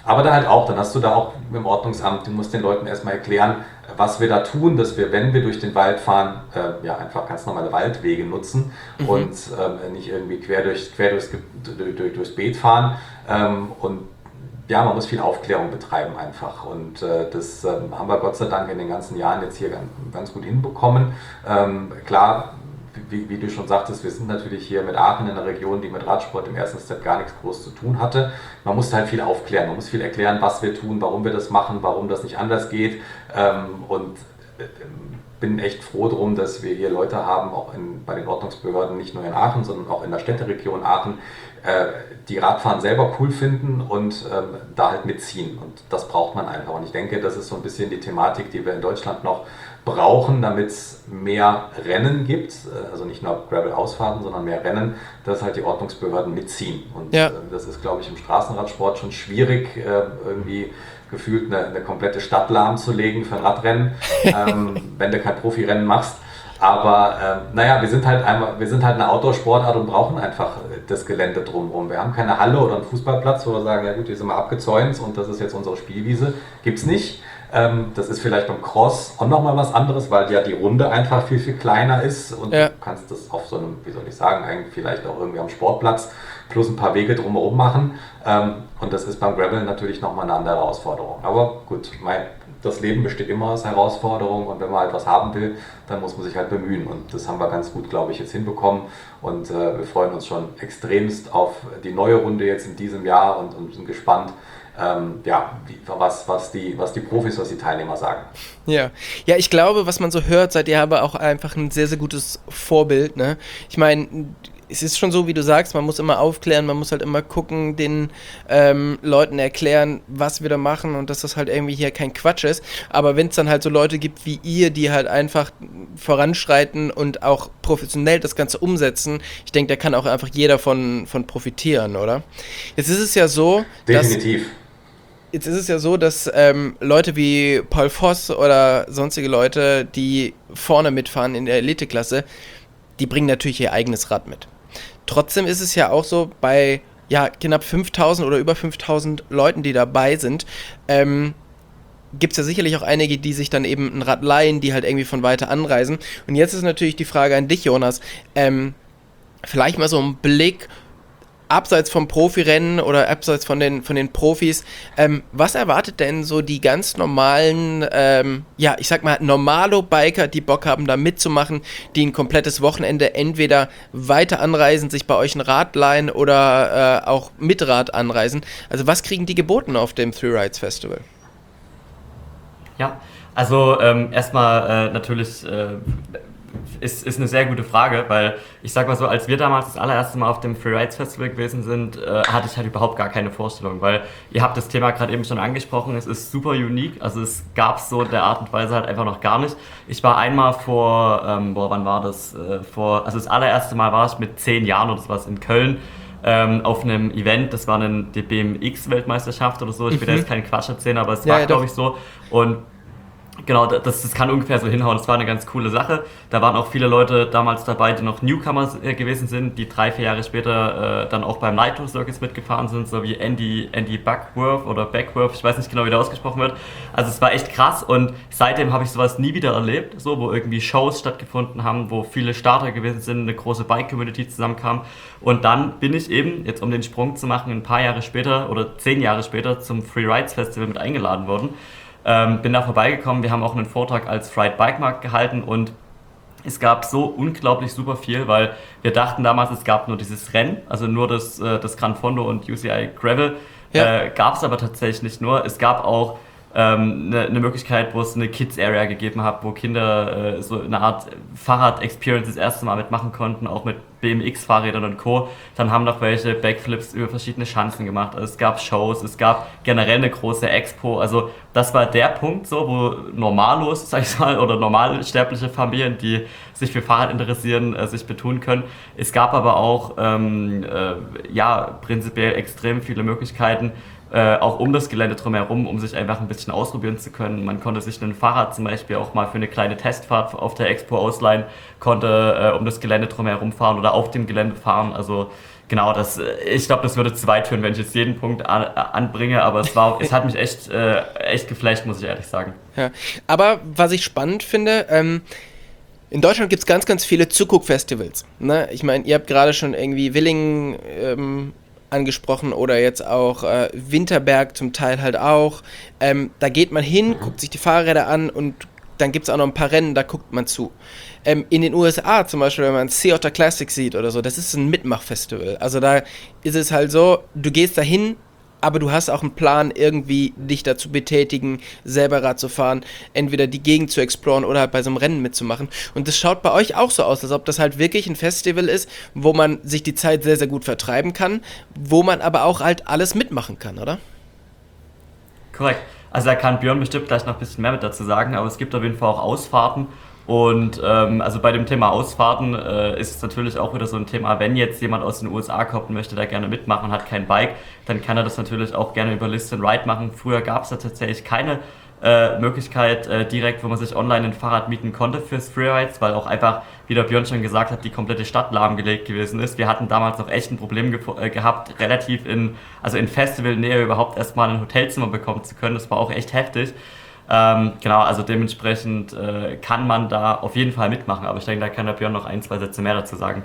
Aber da halt auch, dann hast du da auch im Ordnungsamt, du musst den Leuten erstmal erklären, was wir da tun, dass wir, wenn wir durch den Wald fahren, äh, ja einfach ganz normale Waldwege nutzen mhm. und ähm, nicht irgendwie quer, durch, quer durchs, durch, durch, durchs Beet fahren. Ähm, und ja, man muss viel Aufklärung betreiben einfach und äh, das äh, haben wir Gott sei Dank in den ganzen Jahren jetzt hier ganz, ganz gut hinbekommen. Ähm, klar, Wie, wie du schon sagtest, wir sind natürlich hier mit Aachen in einer Region, die mit Radsport im ersten Step gar nichts groß zu tun hatte. Man muss halt viel aufklären, man muss viel erklären, was wir tun, warum wir das machen, warum das nicht anders geht. Ähm, und äh, bin echt froh drum, dass wir hier Leute haben, auch in, bei den Ordnungsbehörden, nicht nur in Aachen, sondern auch in der Städteregion Aachen, äh, die Radfahren selber cool finden und ähm, da halt mitziehen. Und das braucht man einfach. Und ich denke, das ist so ein bisschen die Thematik, die wir in Deutschland noch brauchen, damit es mehr Rennen gibt, also nicht nur Gravel-Ausfahrten, sondern mehr Rennen, dass halt die Ordnungsbehörden mitziehen. Und ja. äh, das ist, glaube ich, im Straßenradsport schon schwierig, äh, irgendwie gefühlt eine, eine komplette Stadt lahmzulegen für ein Radrennen, ähm, wenn du kein Profirennen machst. Aber ähm, naja, wir sind halt einmal, wir sind halt eine Outdoor-Sportart und brauchen einfach das Gelände drumherum. Wir haben keine Halle oder einen Fußballplatz, wo wir sagen, ja gut, wir sind mal abgezäunt und das ist jetzt unsere Spielwiese. Gibt's nicht. Das ist vielleicht beim Cross auch nochmal was anderes, weil ja die Runde einfach viel, viel kleiner ist und ja. du kannst das auf so einem, wie soll ich sagen, eigentlich vielleicht auch irgendwie am Sportplatz plus ein paar Wege drumherum machen. Und das ist beim Gravel natürlich nochmal eine andere Herausforderung. Aber gut, mein, das Leben besteht immer aus Herausforderungen und wenn man halt was haben will, dann muss man sich halt bemühen. Und das haben wir ganz gut, glaube ich, jetzt hinbekommen. Und äh, wir freuen uns schon extremst auf die neue Runde jetzt in diesem Jahr und, und sind gespannt, Ähm, ja, wie, was, was, die, was die Profis, was die Teilnehmer sagen. Ja. ja, ich glaube, was man so hört, seid ihr aber auch einfach ein sehr, sehr gutes Vorbild. Ne? Ich meine, es ist schon so, wie du sagst, man muss immer aufklären, man muss halt immer gucken, den ähm, Leuten erklären, was wir da machen und dass das halt irgendwie hier kein Quatsch ist. Aber wenn es dann halt so Leute gibt wie ihr, die halt einfach voranschreiten und auch professionell das Ganze umsetzen, ich denke, da kann auch einfach jeder von, von profitieren, oder? Jetzt ist es ja so, Definitiv. dass Jetzt ist es ja so, dass ähm, Leute wie Paul Voss oder sonstige Leute, die vorne mitfahren in der Eliteklasse, die bringen natürlich ihr eigenes Rad mit. Trotzdem ist es ja auch so, bei ja, knapp fünftausend oder über fünftausend Leuten, die dabei sind, ähm, gibt es ja sicherlich auch einige, die sich dann eben ein Rad leihen, die halt irgendwie von weiter anreisen. Und jetzt ist natürlich die Frage an dich, Jonas, ähm, vielleicht mal so ein Blick abseits vom Profirennen oder abseits von den, von den Profis, ähm, was erwartet denn so die ganz normalen, ähm, ja, ich sag mal, Normalo-Biker, die Bock haben, da mitzumachen, die ein komplettes Wochenende entweder weiter anreisen, sich bei euch ein Rad leihen oder äh, auch mit Rad anreisen? Also was kriegen die geboten auf dem Three Rides Festival? Ja, also ähm, erstmal äh, natürlich äh, Ist, ist eine sehr gute Frage, weil ich sag mal so, als wir damals das allererste Mal auf dem Free Rides Festival gewesen sind, äh, hatte ich halt überhaupt gar keine Vorstellung, weil ihr habt das Thema gerade eben schon angesprochen, es ist super unique, also es gab es so in der Art und Weise halt einfach noch gar nicht. Ich war einmal vor, ähm, boah, wann war das, äh, vor, also das allererste Mal war ich mit zehn Jahren oder sowas in Köln, ähm, auf einem Event, das war eine die B M X-Weltmeisterschaft oder so, ich will mhm. da jetzt keinen Quatsch erzählen, aber es war, ja, ja, glaube ich, so und genau, das, das kann ungefähr so hinhauen. Das war eine ganz coole Sache. Da waren auch viele Leute damals dabei, die noch Newcomers äh, gewesen sind, die drei, vier Jahre später äh, dann auch beim Nitro Circus mitgefahren sind, so wie Andy, Andy Buckworth oder Backworth, ich weiß nicht genau, wie der ausgesprochen wird. Also es war echt krass und seitdem habe ich sowas nie wieder erlebt, so, wo irgendwie Shows stattgefunden haben, wo viele Starter gewesen sind, eine große Bike-Community zusammenkam. Und dann bin ich eben, jetzt um den Sprung zu machen, ein paar Jahre später oder zehn Jahre später zum Free Rides Festival mit eingeladen worden. Ähm, bin da vorbeigekommen, wir haben auch einen Vortrag als Fried Bike Markt gehalten und es gab so unglaublich super viel, weil wir dachten damals, es gab nur dieses Rennen, also nur das, äh, das Gran Fondo und U C I Gravel, ja. äh, gab es aber tatsächlich nicht nur, es gab auch ähm, eine, eine Möglichkeit, wo es eine Kids-Area gegeben hat, wo Kinder äh, so eine Art Fahrrad-Experience das erste Mal mitmachen konnten, auch mit B M X-Fahrrädern und Co. Dann haben noch welche Backflips über verschiedene Schanzen gemacht. Also es gab Shows, es gab generell eine große Expo. Also das war der Punkt, so, wo Normalos, sag ich mal, oder normalsterbliche Familien, die sich für Fahrrad interessieren, äh, sich betun können. Es gab aber auch ähm, äh, ja, prinzipiell extrem viele Möglichkeiten, Äh, auch um das Gelände drumherum, um sich einfach ein bisschen ausprobieren zu können. Man konnte sich ein Fahrrad zum Beispiel auch mal für eine kleine Testfahrt auf der Expo ausleihen, konnte äh, um das Gelände drumherum fahren oder auf dem Gelände fahren. Also Genau, das, ich glaube, das würde zu weit führen, wenn ich jetzt jeden Punkt an, anbringe, aber es war, es hat mich echt, äh, echt geflasht, muss ich ehrlich sagen. Ja. Aber was ich spannend finde, ähm, in Deutschland gibt es ganz, ganz viele Zuguck-Festivals. Ne? Ich meine, ihr habt gerade schon irgendwie Willingen ähm, angesprochen oder jetzt auch äh, Winterberg zum Teil halt auch. Ähm, da geht man hin, guckt sich die Fahrräder an und dann gibt es auch noch ein paar Rennen, da guckt man zu. Ähm, in den U S A zum Beispiel, wenn man Sea Otter Classic sieht oder so, das ist ein Mitmachfestival. Also da ist es halt so, du gehst dahin, aber du hast auch einen Plan, irgendwie dich dazu betätigen, selber Rad zu fahren, entweder die Gegend zu exploren oder halt bei so einem Rennen mitzumachen. Und das schaut bei euch auch so aus, als ob das halt wirklich ein Festival ist, wo man sich die Zeit sehr, sehr gut vertreiben kann, wo man aber auch halt alles mitmachen kann, oder? Korrekt. Also da kann Björn bestimmt gleich noch ein bisschen mehr mit dazu sagen, aber es gibt auf jeden Fall auch Ausfahrten. Und ähm, also bei dem Thema Ausfahrten äh, ist es natürlich auch wieder so ein Thema, wenn jetzt jemand aus den U S A kommt und möchte da gerne mitmachen und hat kein Bike, dann kann er das natürlich auch gerne über List and Ride machen. Früher gab es da tatsächlich keine äh, Möglichkeit äh, direkt, wo man sich online ein Fahrrad mieten konnte fürs Freerides, weil auch einfach, wie der Björn schon gesagt hat, die komplette Stadt lahmgelegt gewesen ist. Wir hatten damals noch echt ein Problem ge- äh, gehabt, relativ in, also in Festivalnähe überhaupt erstmal ein Hotelzimmer bekommen zu können. Das war auch echt heftig. Ähm, genau, also dementsprechend äh, kann man da auf jeden Fall mitmachen, aber ich denke, da kann der Björn noch ein, zwei Sätze mehr dazu sagen.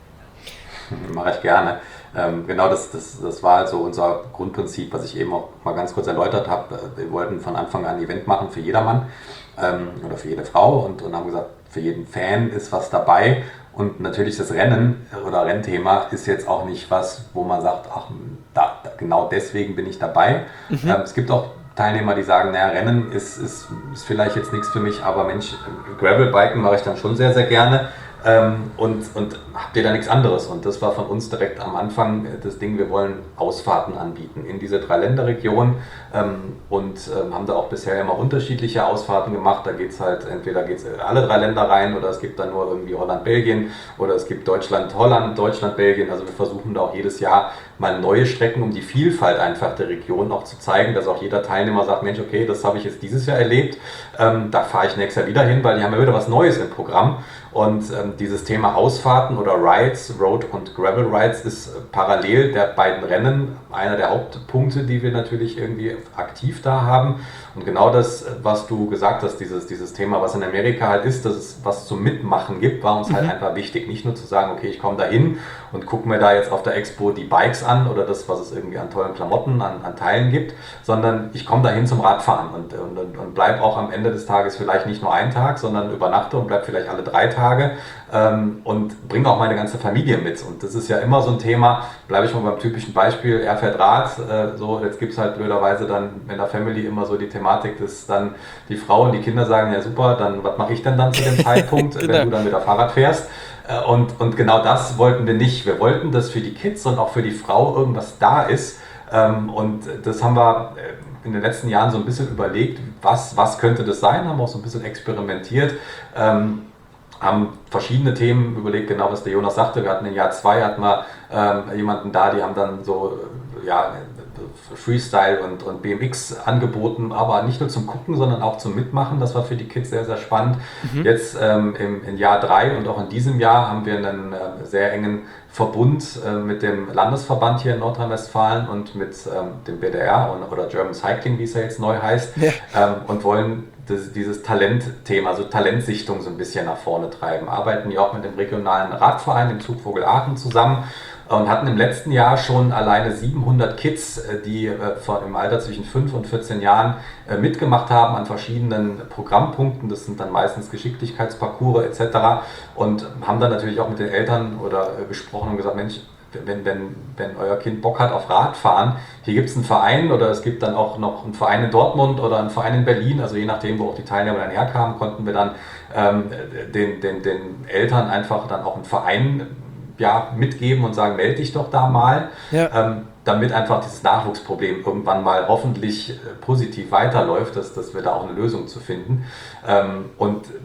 Mache ich gerne. Ähm, genau, das, das, das war also unser Grundprinzip, was ich eben auch mal ganz kurz erläutert habe. Wir wollten von Anfang an ein Event machen für jedermann ähm, oder für jede Frau und, und haben gesagt, für jeden Fan ist was dabei. Und natürlich das Rennen oder Rennthema ist jetzt auch nicht was, wo man sagt, ach, da, genau deswegen bin ich dabei. Mhm. Ähm, es gibt auch Teilnehmer, die sagen, naja, Rennen ist, ist, ist vielleicht jetzt nichts für mich, aber Mensch, Gravelbiken mache ich dann schon sehr, sehr gerne. Ähm, und, und habt ihr da nichts anderes? Und das war von uns direkt am Anfang das Ding, wir wollen Ausfahrten anbieten in diese drei Länderregionen ähm, und ähm, haben da auch bisher immer unterschiedliche Ausfahrten gemacht. Da geht es halt, entweder geht es alle drei Länder rein oder es gibt dann nur irgendwie Holland, Belgien oder es gibt Deutschland, Holland, Deutschland, Belgien. Also wir versuchen da auch jedes Jahr mal neue Strecken, um die Vielfalt einfach der Region auch zu zeigen, dass auch jeder Teilnehmer sagt, Mensch, okay, das habe ich jetzt dieses Jahr erlebt, ähm, da fahre ich nächstes Jahr wieder hin, weil die haben ja wieder was Neues im Programm. Und ähm, dieses Thema Ausfahrten oder Rides, Road und Gravel Rides, ist äh, parallel der beiden Rennen einer der Hauptpunkte, die wir natürlich irgendwie aktiv da haben. Und genau das, was du gesagt hast, dieses, dieses Thema, was in Amerika halt ist, dass es was zum Mitmachen gibt, war uns mhm. halt einfach wichtig. Nicht nur zu sagen, okay, ich komme da hin und gucke mir da jetzt auf der Expo die Bikes an oder das, was es irgendwie an tollen Klamotten, an, an Teilen gibt, sondern ich komme da hin zum Radfahren und, und, und, und bleibe auch am Ende des Tages vielleicht nicht nur einen Tag, sondern übernachte und bleibe vielleicht alle drei Tage ähm, und bringe auch meine ganze Familie mit. Und das ist ja immer so ein Thema, bleibe ich mal beim typischen Beispiel, er fährt Rad, äh, so, jetzt gibt es halt blöderweise dann in der Family immer so die Thematik, dass dann die Frau und die Kinder sagen, ja super, dann was mache ich denn dann zu dem Zeitpunkt, genau. wenn du dann wieder Fahrrad fährst? Und, und genau das wollten wir nicht. Wir wollten, dass für die Kids und auch für die Frau irgendwas da ist. Und das haben wir in den letzten Jahren so ein bisschen überlegt, was, was könnte das sein, haben auch so ein bisschen experimentiert. Ähm, haben verschiedene Themen überlegt, genau was der Jonas sagte. Wir hatten im Jahr zwei hatten wir ähm, jemanden da, die haben dann so ja, Freestyle und, und B M X angeboten, aber nicht nur zum Gucken, sondern auch zum Mitmachen. Das war für die Kids sehr, sehr spannend. Mhm. Jetzt ähm, im, im Jahr drei und auch in diesem Jahr haben wir einen äh, sehr engen Verbund äh, mit dem Landesverband hier in Nordrhein-Westfalen und mit ähm, dem B D R und, oder German Cycling, wie es ja jetzt neu heißt, ja. ähm, und wollen das, dieses Talentthema, also Talentsichtung so ein bisschen nach vorne treiben. Arbeiten ja auch mit dem regionalen Radverein, dem Zugvogel Aachen zusammen und hatten im letzten Jahr schon alleine siebenhundert Kids, die äh, von, im Alter zwischen fünf und vierzehn Jahren äh, mitgemacht haben an verschiedenen Programmpunkten. Das sind dann meistens Geschicklichkeitsparcours et cetera. Und haben dann natürlich auch mit den Eltern oder äh, gesprochen und gesagt, Mensch, wenn, wenn, wenn euer Kind Bock hat auf Radfahren, hier gibt es einen Verein oder es gibt dann auch noch einen Verein in Dortmund oder einen Verein in Berlin, also je nachdem, wo auch die Teilnehmer dann herkamen, konnten wir dann ähm, den, den, den Eltern einfach dann auch einen Verein ja, mitgeben und sagen, melde dich doch da mal, ja. ähm, damit einfach dieses Nachwuchsproblem irgendwann mal hoffentlich äh, positiv weiterläuft, dass, dass wir da auch eine Lösung zu finden. Ähm, und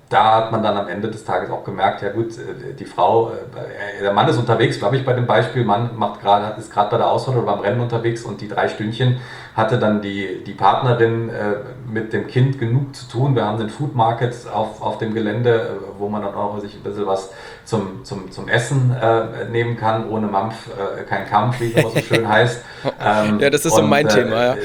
da hat man dann am Ende des Tages auch gemerkt, ja gut, die Frau, der Mann ist unterwegs, glaube ich, bei dem Beispiel, Mann macht grad, ist gerade bei der Ausfahrt oder beim Rennen unterwegs und die drei Stündchen hatte dann die, die Partnerin äh, mit dem Kind genug zu tun. Wir haben den Food Market auf, auf dem Gelände, wo man dann auch sich ein bisschen was zum, zum, zum Essen äh, nehmen kann, ohne Mampf, äh, kein Kampf, wie es immer so schön heißt. Ähm, ja, das ist und, so mein äh, Thema, ja.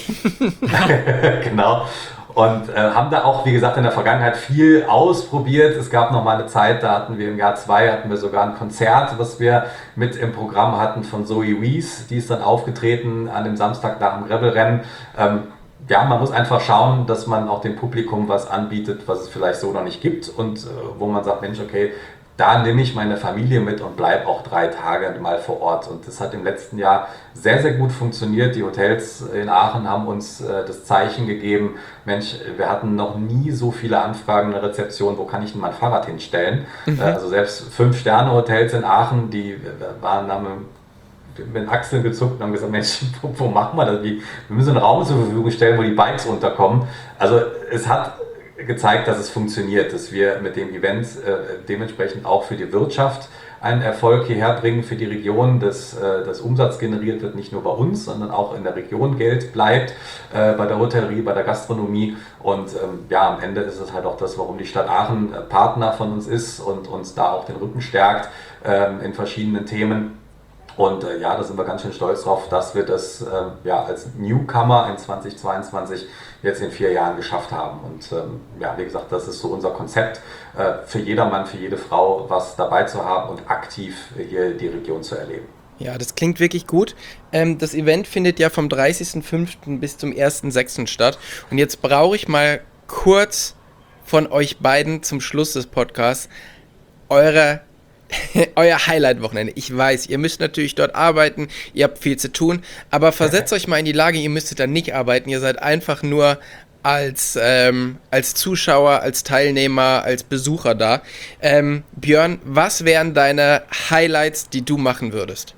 Genau. Und äh, haben da auch, wie gesagt, in der Vergangenheit viel ausprobiert. Es gab noch mal eine Zeit, da hatten wir im Jahr zwei, hatten wir sogar ein Konzert, was wir mit im Programm hatten von Zoe Wees. Die ist dann aufgetreten an dem Samstag nach dem Gravelrennen. Ähm, ja, man muss einfach schauen, dass man auch dem Publikum was anbietet, was es vielleicht so noch nicht gibt. Und äh, wo man sagt, Mensch, okay, da nehme ich meine Familie mit und bleibe auch drei Tage mal vor Ort. Und das hat im letzten Jahr sehr, sehr gut funktioniert. Die Hotels in Aachen haben uns äh, das Zeichen gegeben, Mensch, wir hatten noch nie so viele Anfragen in der Rezeption, wo kann ich denn mein Fahrrad hinstellen? Mhm. Äh, also selbst Fünf-Sterne-Hotels in Aachen, die waren, haben mit den Achseln gezuckt und haben gesagt, Mensch, wo, wo machen wir das? Wir müssen einen Raum zur Verfügung stellen, wo die Bikes unterkommen. Also es hat gezeigt, dass es funktioniert, dass wir mit dem Event äh, dementsprechend auch für die Wirtschaft einen Erfolg hierher bringen, für die Region, dass, äh, dass Umsatz generiert wird, nicht nur bei uns, sondern auch in der Region Geld bleibt, äh, bei der Hotellerie, bei der Gastronomie und ähm, ja, am Ende ist es halt auch das, warum die Stadt Aachen äh, Partner von uns ist und uns da auch den Rücken stärkt äh, in verschiedenen Themen. Und äh, ja, da sind wir ganz schön stolz drauf, dass wir das äh, ja, als Newcomer in zweitausendzweiundzwanzig jetzt in vier Jahren geschafft haben. Und ähm, ja, wie gesagt, das ist so unser Konzept, äh, für jedermann, für jede Frau was dabei zu haben und aktiv hier die Region zu erleben. Ja, das klingt wirklich gut. Ähm, das Event findet ja vom dreißigsten fünften bis zum ersten sechsten statt. Und jetzt brauche ich mal kurz von euch beiden zum Schluss des Podcasts eure euer Highlight-Wochenende. Ich weiß, ihr müsst natürlich dort arbeiten, ihr habt viel zu tun, aber versetzt euch mal in die Lage, ihr müsstet dann nicht arbeiten, ihr seid einfach nur als, ähm, als Zuschauer, als Teilnehmer, als Besucher da. Ähm, Björn, was wären deine Highlights, die du machen würdest?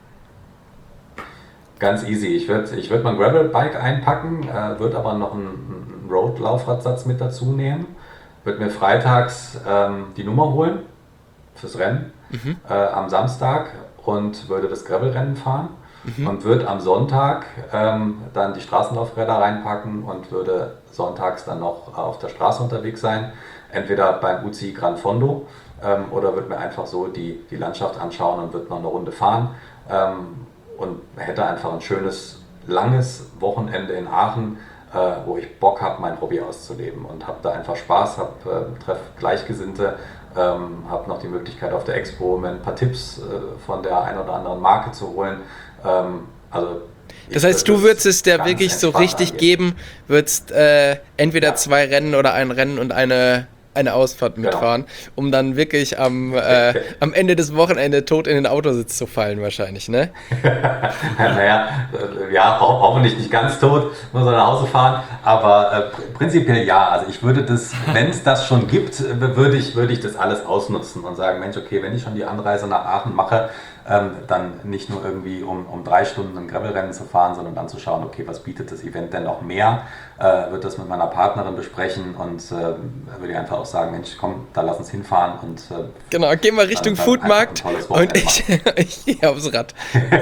Ganz easy. Ich würde ich würd mein Gravelbike einpacken, äh, würde aber noch einen, einen Road-Laufradsatz mit dazu nehmen, würde mir freitags ähm, die Nummer holen fürs Rennen. Mhm. Äh, am Samstag und würde das Gravelrennen fahren mhm. und würde am Sonntag ähm, dann die Straßenlaufräder reinpacken und würde sonntags dann noch auf der Straße unterwegs sein, entweder beim U C I Gran Fondo ähm, oder würde mir einfach so die, die Landschaft anschauen und würde noch eine Runde fahren ähm, und hätte einfach ein schönes, langes Wochenende in Aachen, äh, wo ich Bock habe, mein Hobby auszuleben und habe da einfach Spaß, habe äh, treffe Gleichgesinnte. Ähm, habe noch die Möglichkeit auf der Expo mir ein paar Tipps äh, von der ein oder anderen Marke zu holen. Ähm, also das heißt, du würdest es der wirklich so richtig angehen. Geben, würdest äh, entweder ja. zwei Rennen oder ein Rennen und eine, eine Ausfahrt mitfahren, genau. um dann wirklich am, äh, am Ende des Wochenendes tot in den Autositz zu fallen wahrscheinlich, ne? Naja, äh, ja, ho- hoffentlich nicht ganz tot, muss er nach Hause fahren, aber äh, prinzipiell ja, also ich würde das, wenn es das schon gibt, würde ich, würde ich das alles ausnutzen und sagen, Mensch, okay, wenn ich schon die Anreise nach Aachen mache, ähm, dann nicht nur irgendwie um, um drei Stunden ein Gravelrennen zu fahren, sondern dann zu schauen, okay, was bietet das Event denn noch mehr, äh, wird das mit meiner Partnerin besprechen und äh, würde ich einfach auch sagen, Mensch, komm, da lass uns hinfahren und äh, genau, gehen wir Richtung Foodmarkt und ich, ich gehe aufs Rad.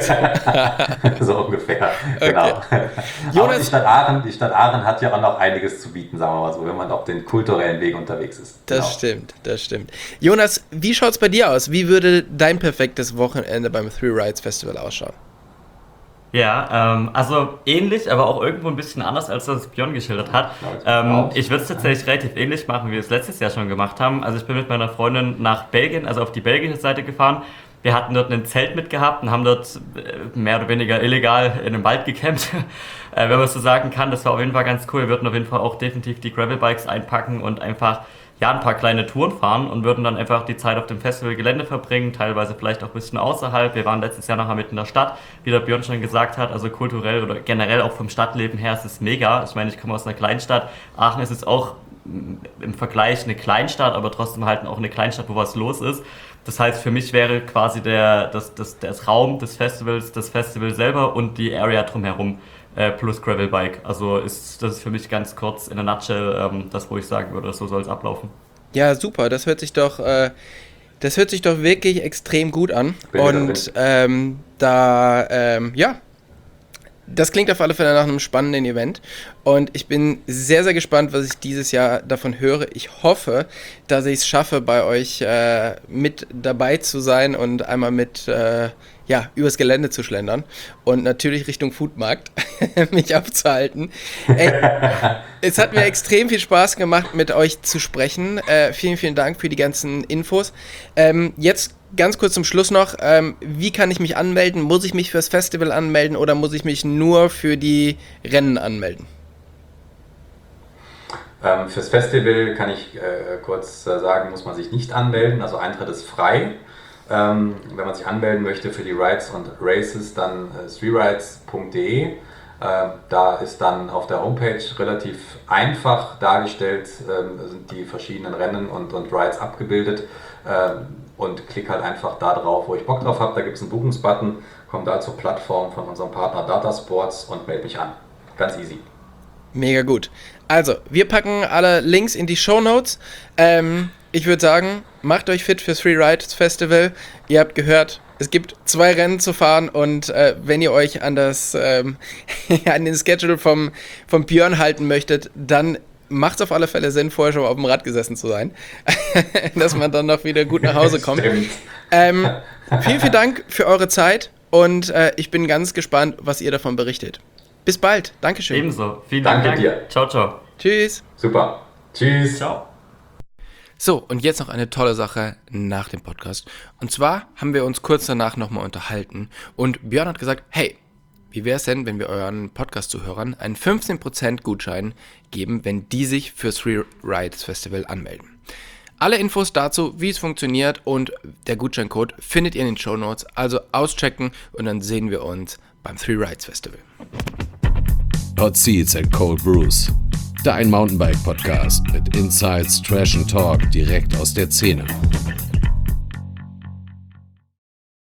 So ungefähr, genau. Okay. Aber die Stadt Aachen, die Stadt Aachen hat ja auch noch einiges zu bieten, sagen wir mal so, wenn man auf den kulturellen Weg unterwegs ist. Das genau. stimmt, das stimmt. Jonas, wie schaut es bei dir aus? Wie würde dein perfektes Wochenende beim Three Rides Festival ausschauen? Ja, ähm, also ähnlich, aber auch irgendwo ein bisschen anders, als das Björn geschildert hat. Ähm, ich würde es tatsächlich relativ ähnlich machen, wie wir es letztes Jahr schon gemacht haben. Also ich bin mit meiner Freundin nach Belgien, also auf die belgische Seite gefahren. Wir hatten dort ein Zelt mitgehabt und haben dort mehr oder weniger illegal in einem Wald gecampt, äh, wenn man es so sagen kann. Das war auf jeden Fall ganz cool. Wir würden auf jeden Fall auch definitiv die Gravelbikes einpacken und einfach ja, ein paar kleine Touren fahren und würden dann einfach die Zeit auf dem Festivalgelände verbringen, teilweise vielleicht auch ein bisschen außerhalb. Wir waren letztes Jahr nachher mit in der Stadt, wie der Björn schon gesagt hat, also kulturell oder generell auch vom Stadtleben her ist es mega. Ich meine, ich komme aus einer Kleinstadt. Aachen ist jetzt auch im Vergleich eine Kleinstadt, aber trotzdem halt auch eine Kleinstadt, wo was los ist. Das heißt, für mich wäre quasi der, das, das, das Raum des Festivals, das Festival selber und die Area drumherum äh, plus Gravelbike. Also ist das ist für mich ganz kurz in a nutshell ähm, das, wo ich sagen würde, so soll es ablaufen. Ja, super. Das hört sich doch, äh, das hört sich doch wirklich extrem gut an. Bin Und ähm, da, ähm, ja, das klingt auf alle Fälle nach einem spannenden Event. Und ich bin sehr, sehr gespannt, was ich dieses Jahr davon höre. Ich hoffe, dass ich es schaffe, bei euch äh, mit dabei zu sein und einmal mit äh, ja, übers Gelände zu schlendern und natürlich Richtung Foodmarkt mich aufzuhalten. Ey, es hat mir extrem viel Spaß gemacht, mit euch zu sprechen. Äh, vielen, vielen Dank für die ganzen Infos. Ähm, jetzt ganz kurz zum Schluss noch, ähm, wie kann ich mich anmelden? Muss ich mich fürs Festival anmelden oder muss ich mich nur für die Rennen anmelden? Ähm, fürs Festival kann ich äh, kurz äh, sagen, muss man sich nicht anmelden, also Eintritt ist frei. Ähm, wenn man sich anmelden möchte für die Rides und Races, dann äh, three rides punkt de. Äh, da ist dann auf der Homepage relativ einfach dargestellt, äh, sind die verschiedenen Rennen und, und Rides abgebildet. Äh, und klick halt einfach da drauf, wo ich Bock drauf habe. Da gibt es einen Buchungsbutton, komm da zur Plattform von unserem Partner Datasports und melde mich an. Ganz easy. Mega gut. Also, wir packen alle Links in die Shownotes. Ähm, ich würde sagen, macht euch fit fürs Free Rides Festival. Ihr habt gehört, es gibt zwei Rennen zu fahren und äh, wenn ihr euch an das ähm, an den Schedule vom, vom Björn halten möchtet, dann macht es auf alle Fälle Sinn, vorher schon mal auf dem Rad gesessen zu sein, dass man dann noch wieder gut nach Hause kommt. ähm, vielen, vielen Dank für eure Zeit und äh, ich bin ganz gespannt, was ihr davon berichtet. Bis bald. Dankeschön. Ebenso. Vielen Danke Dank. dir. Ciao, ciao. Tschüss. Super. Tschüss. Ciao. So, und jetzt noch eine tolle Sache nach dem Podcast. Und zwar haben wir uns kurz danach nochmal unterhalten und Björn hat gesagt, hey, wie wäre es denn, wenn wir euren Podcast-Zuhörern einen fünfzehn Prozent Gutschein geben, wenn die sich fürs Free Rides Festival anmelden? Alle Infos dazu, wie es funktioniert und der Gutscheincode findet ihr in den Shownotes, also auschecken und dann sehen wir uns beim Three Rides Festival. Hot Seats and Cold Brews. Dein Mountainbike-Podcast mit Insights, Trash and Talk direkt aus der Szene.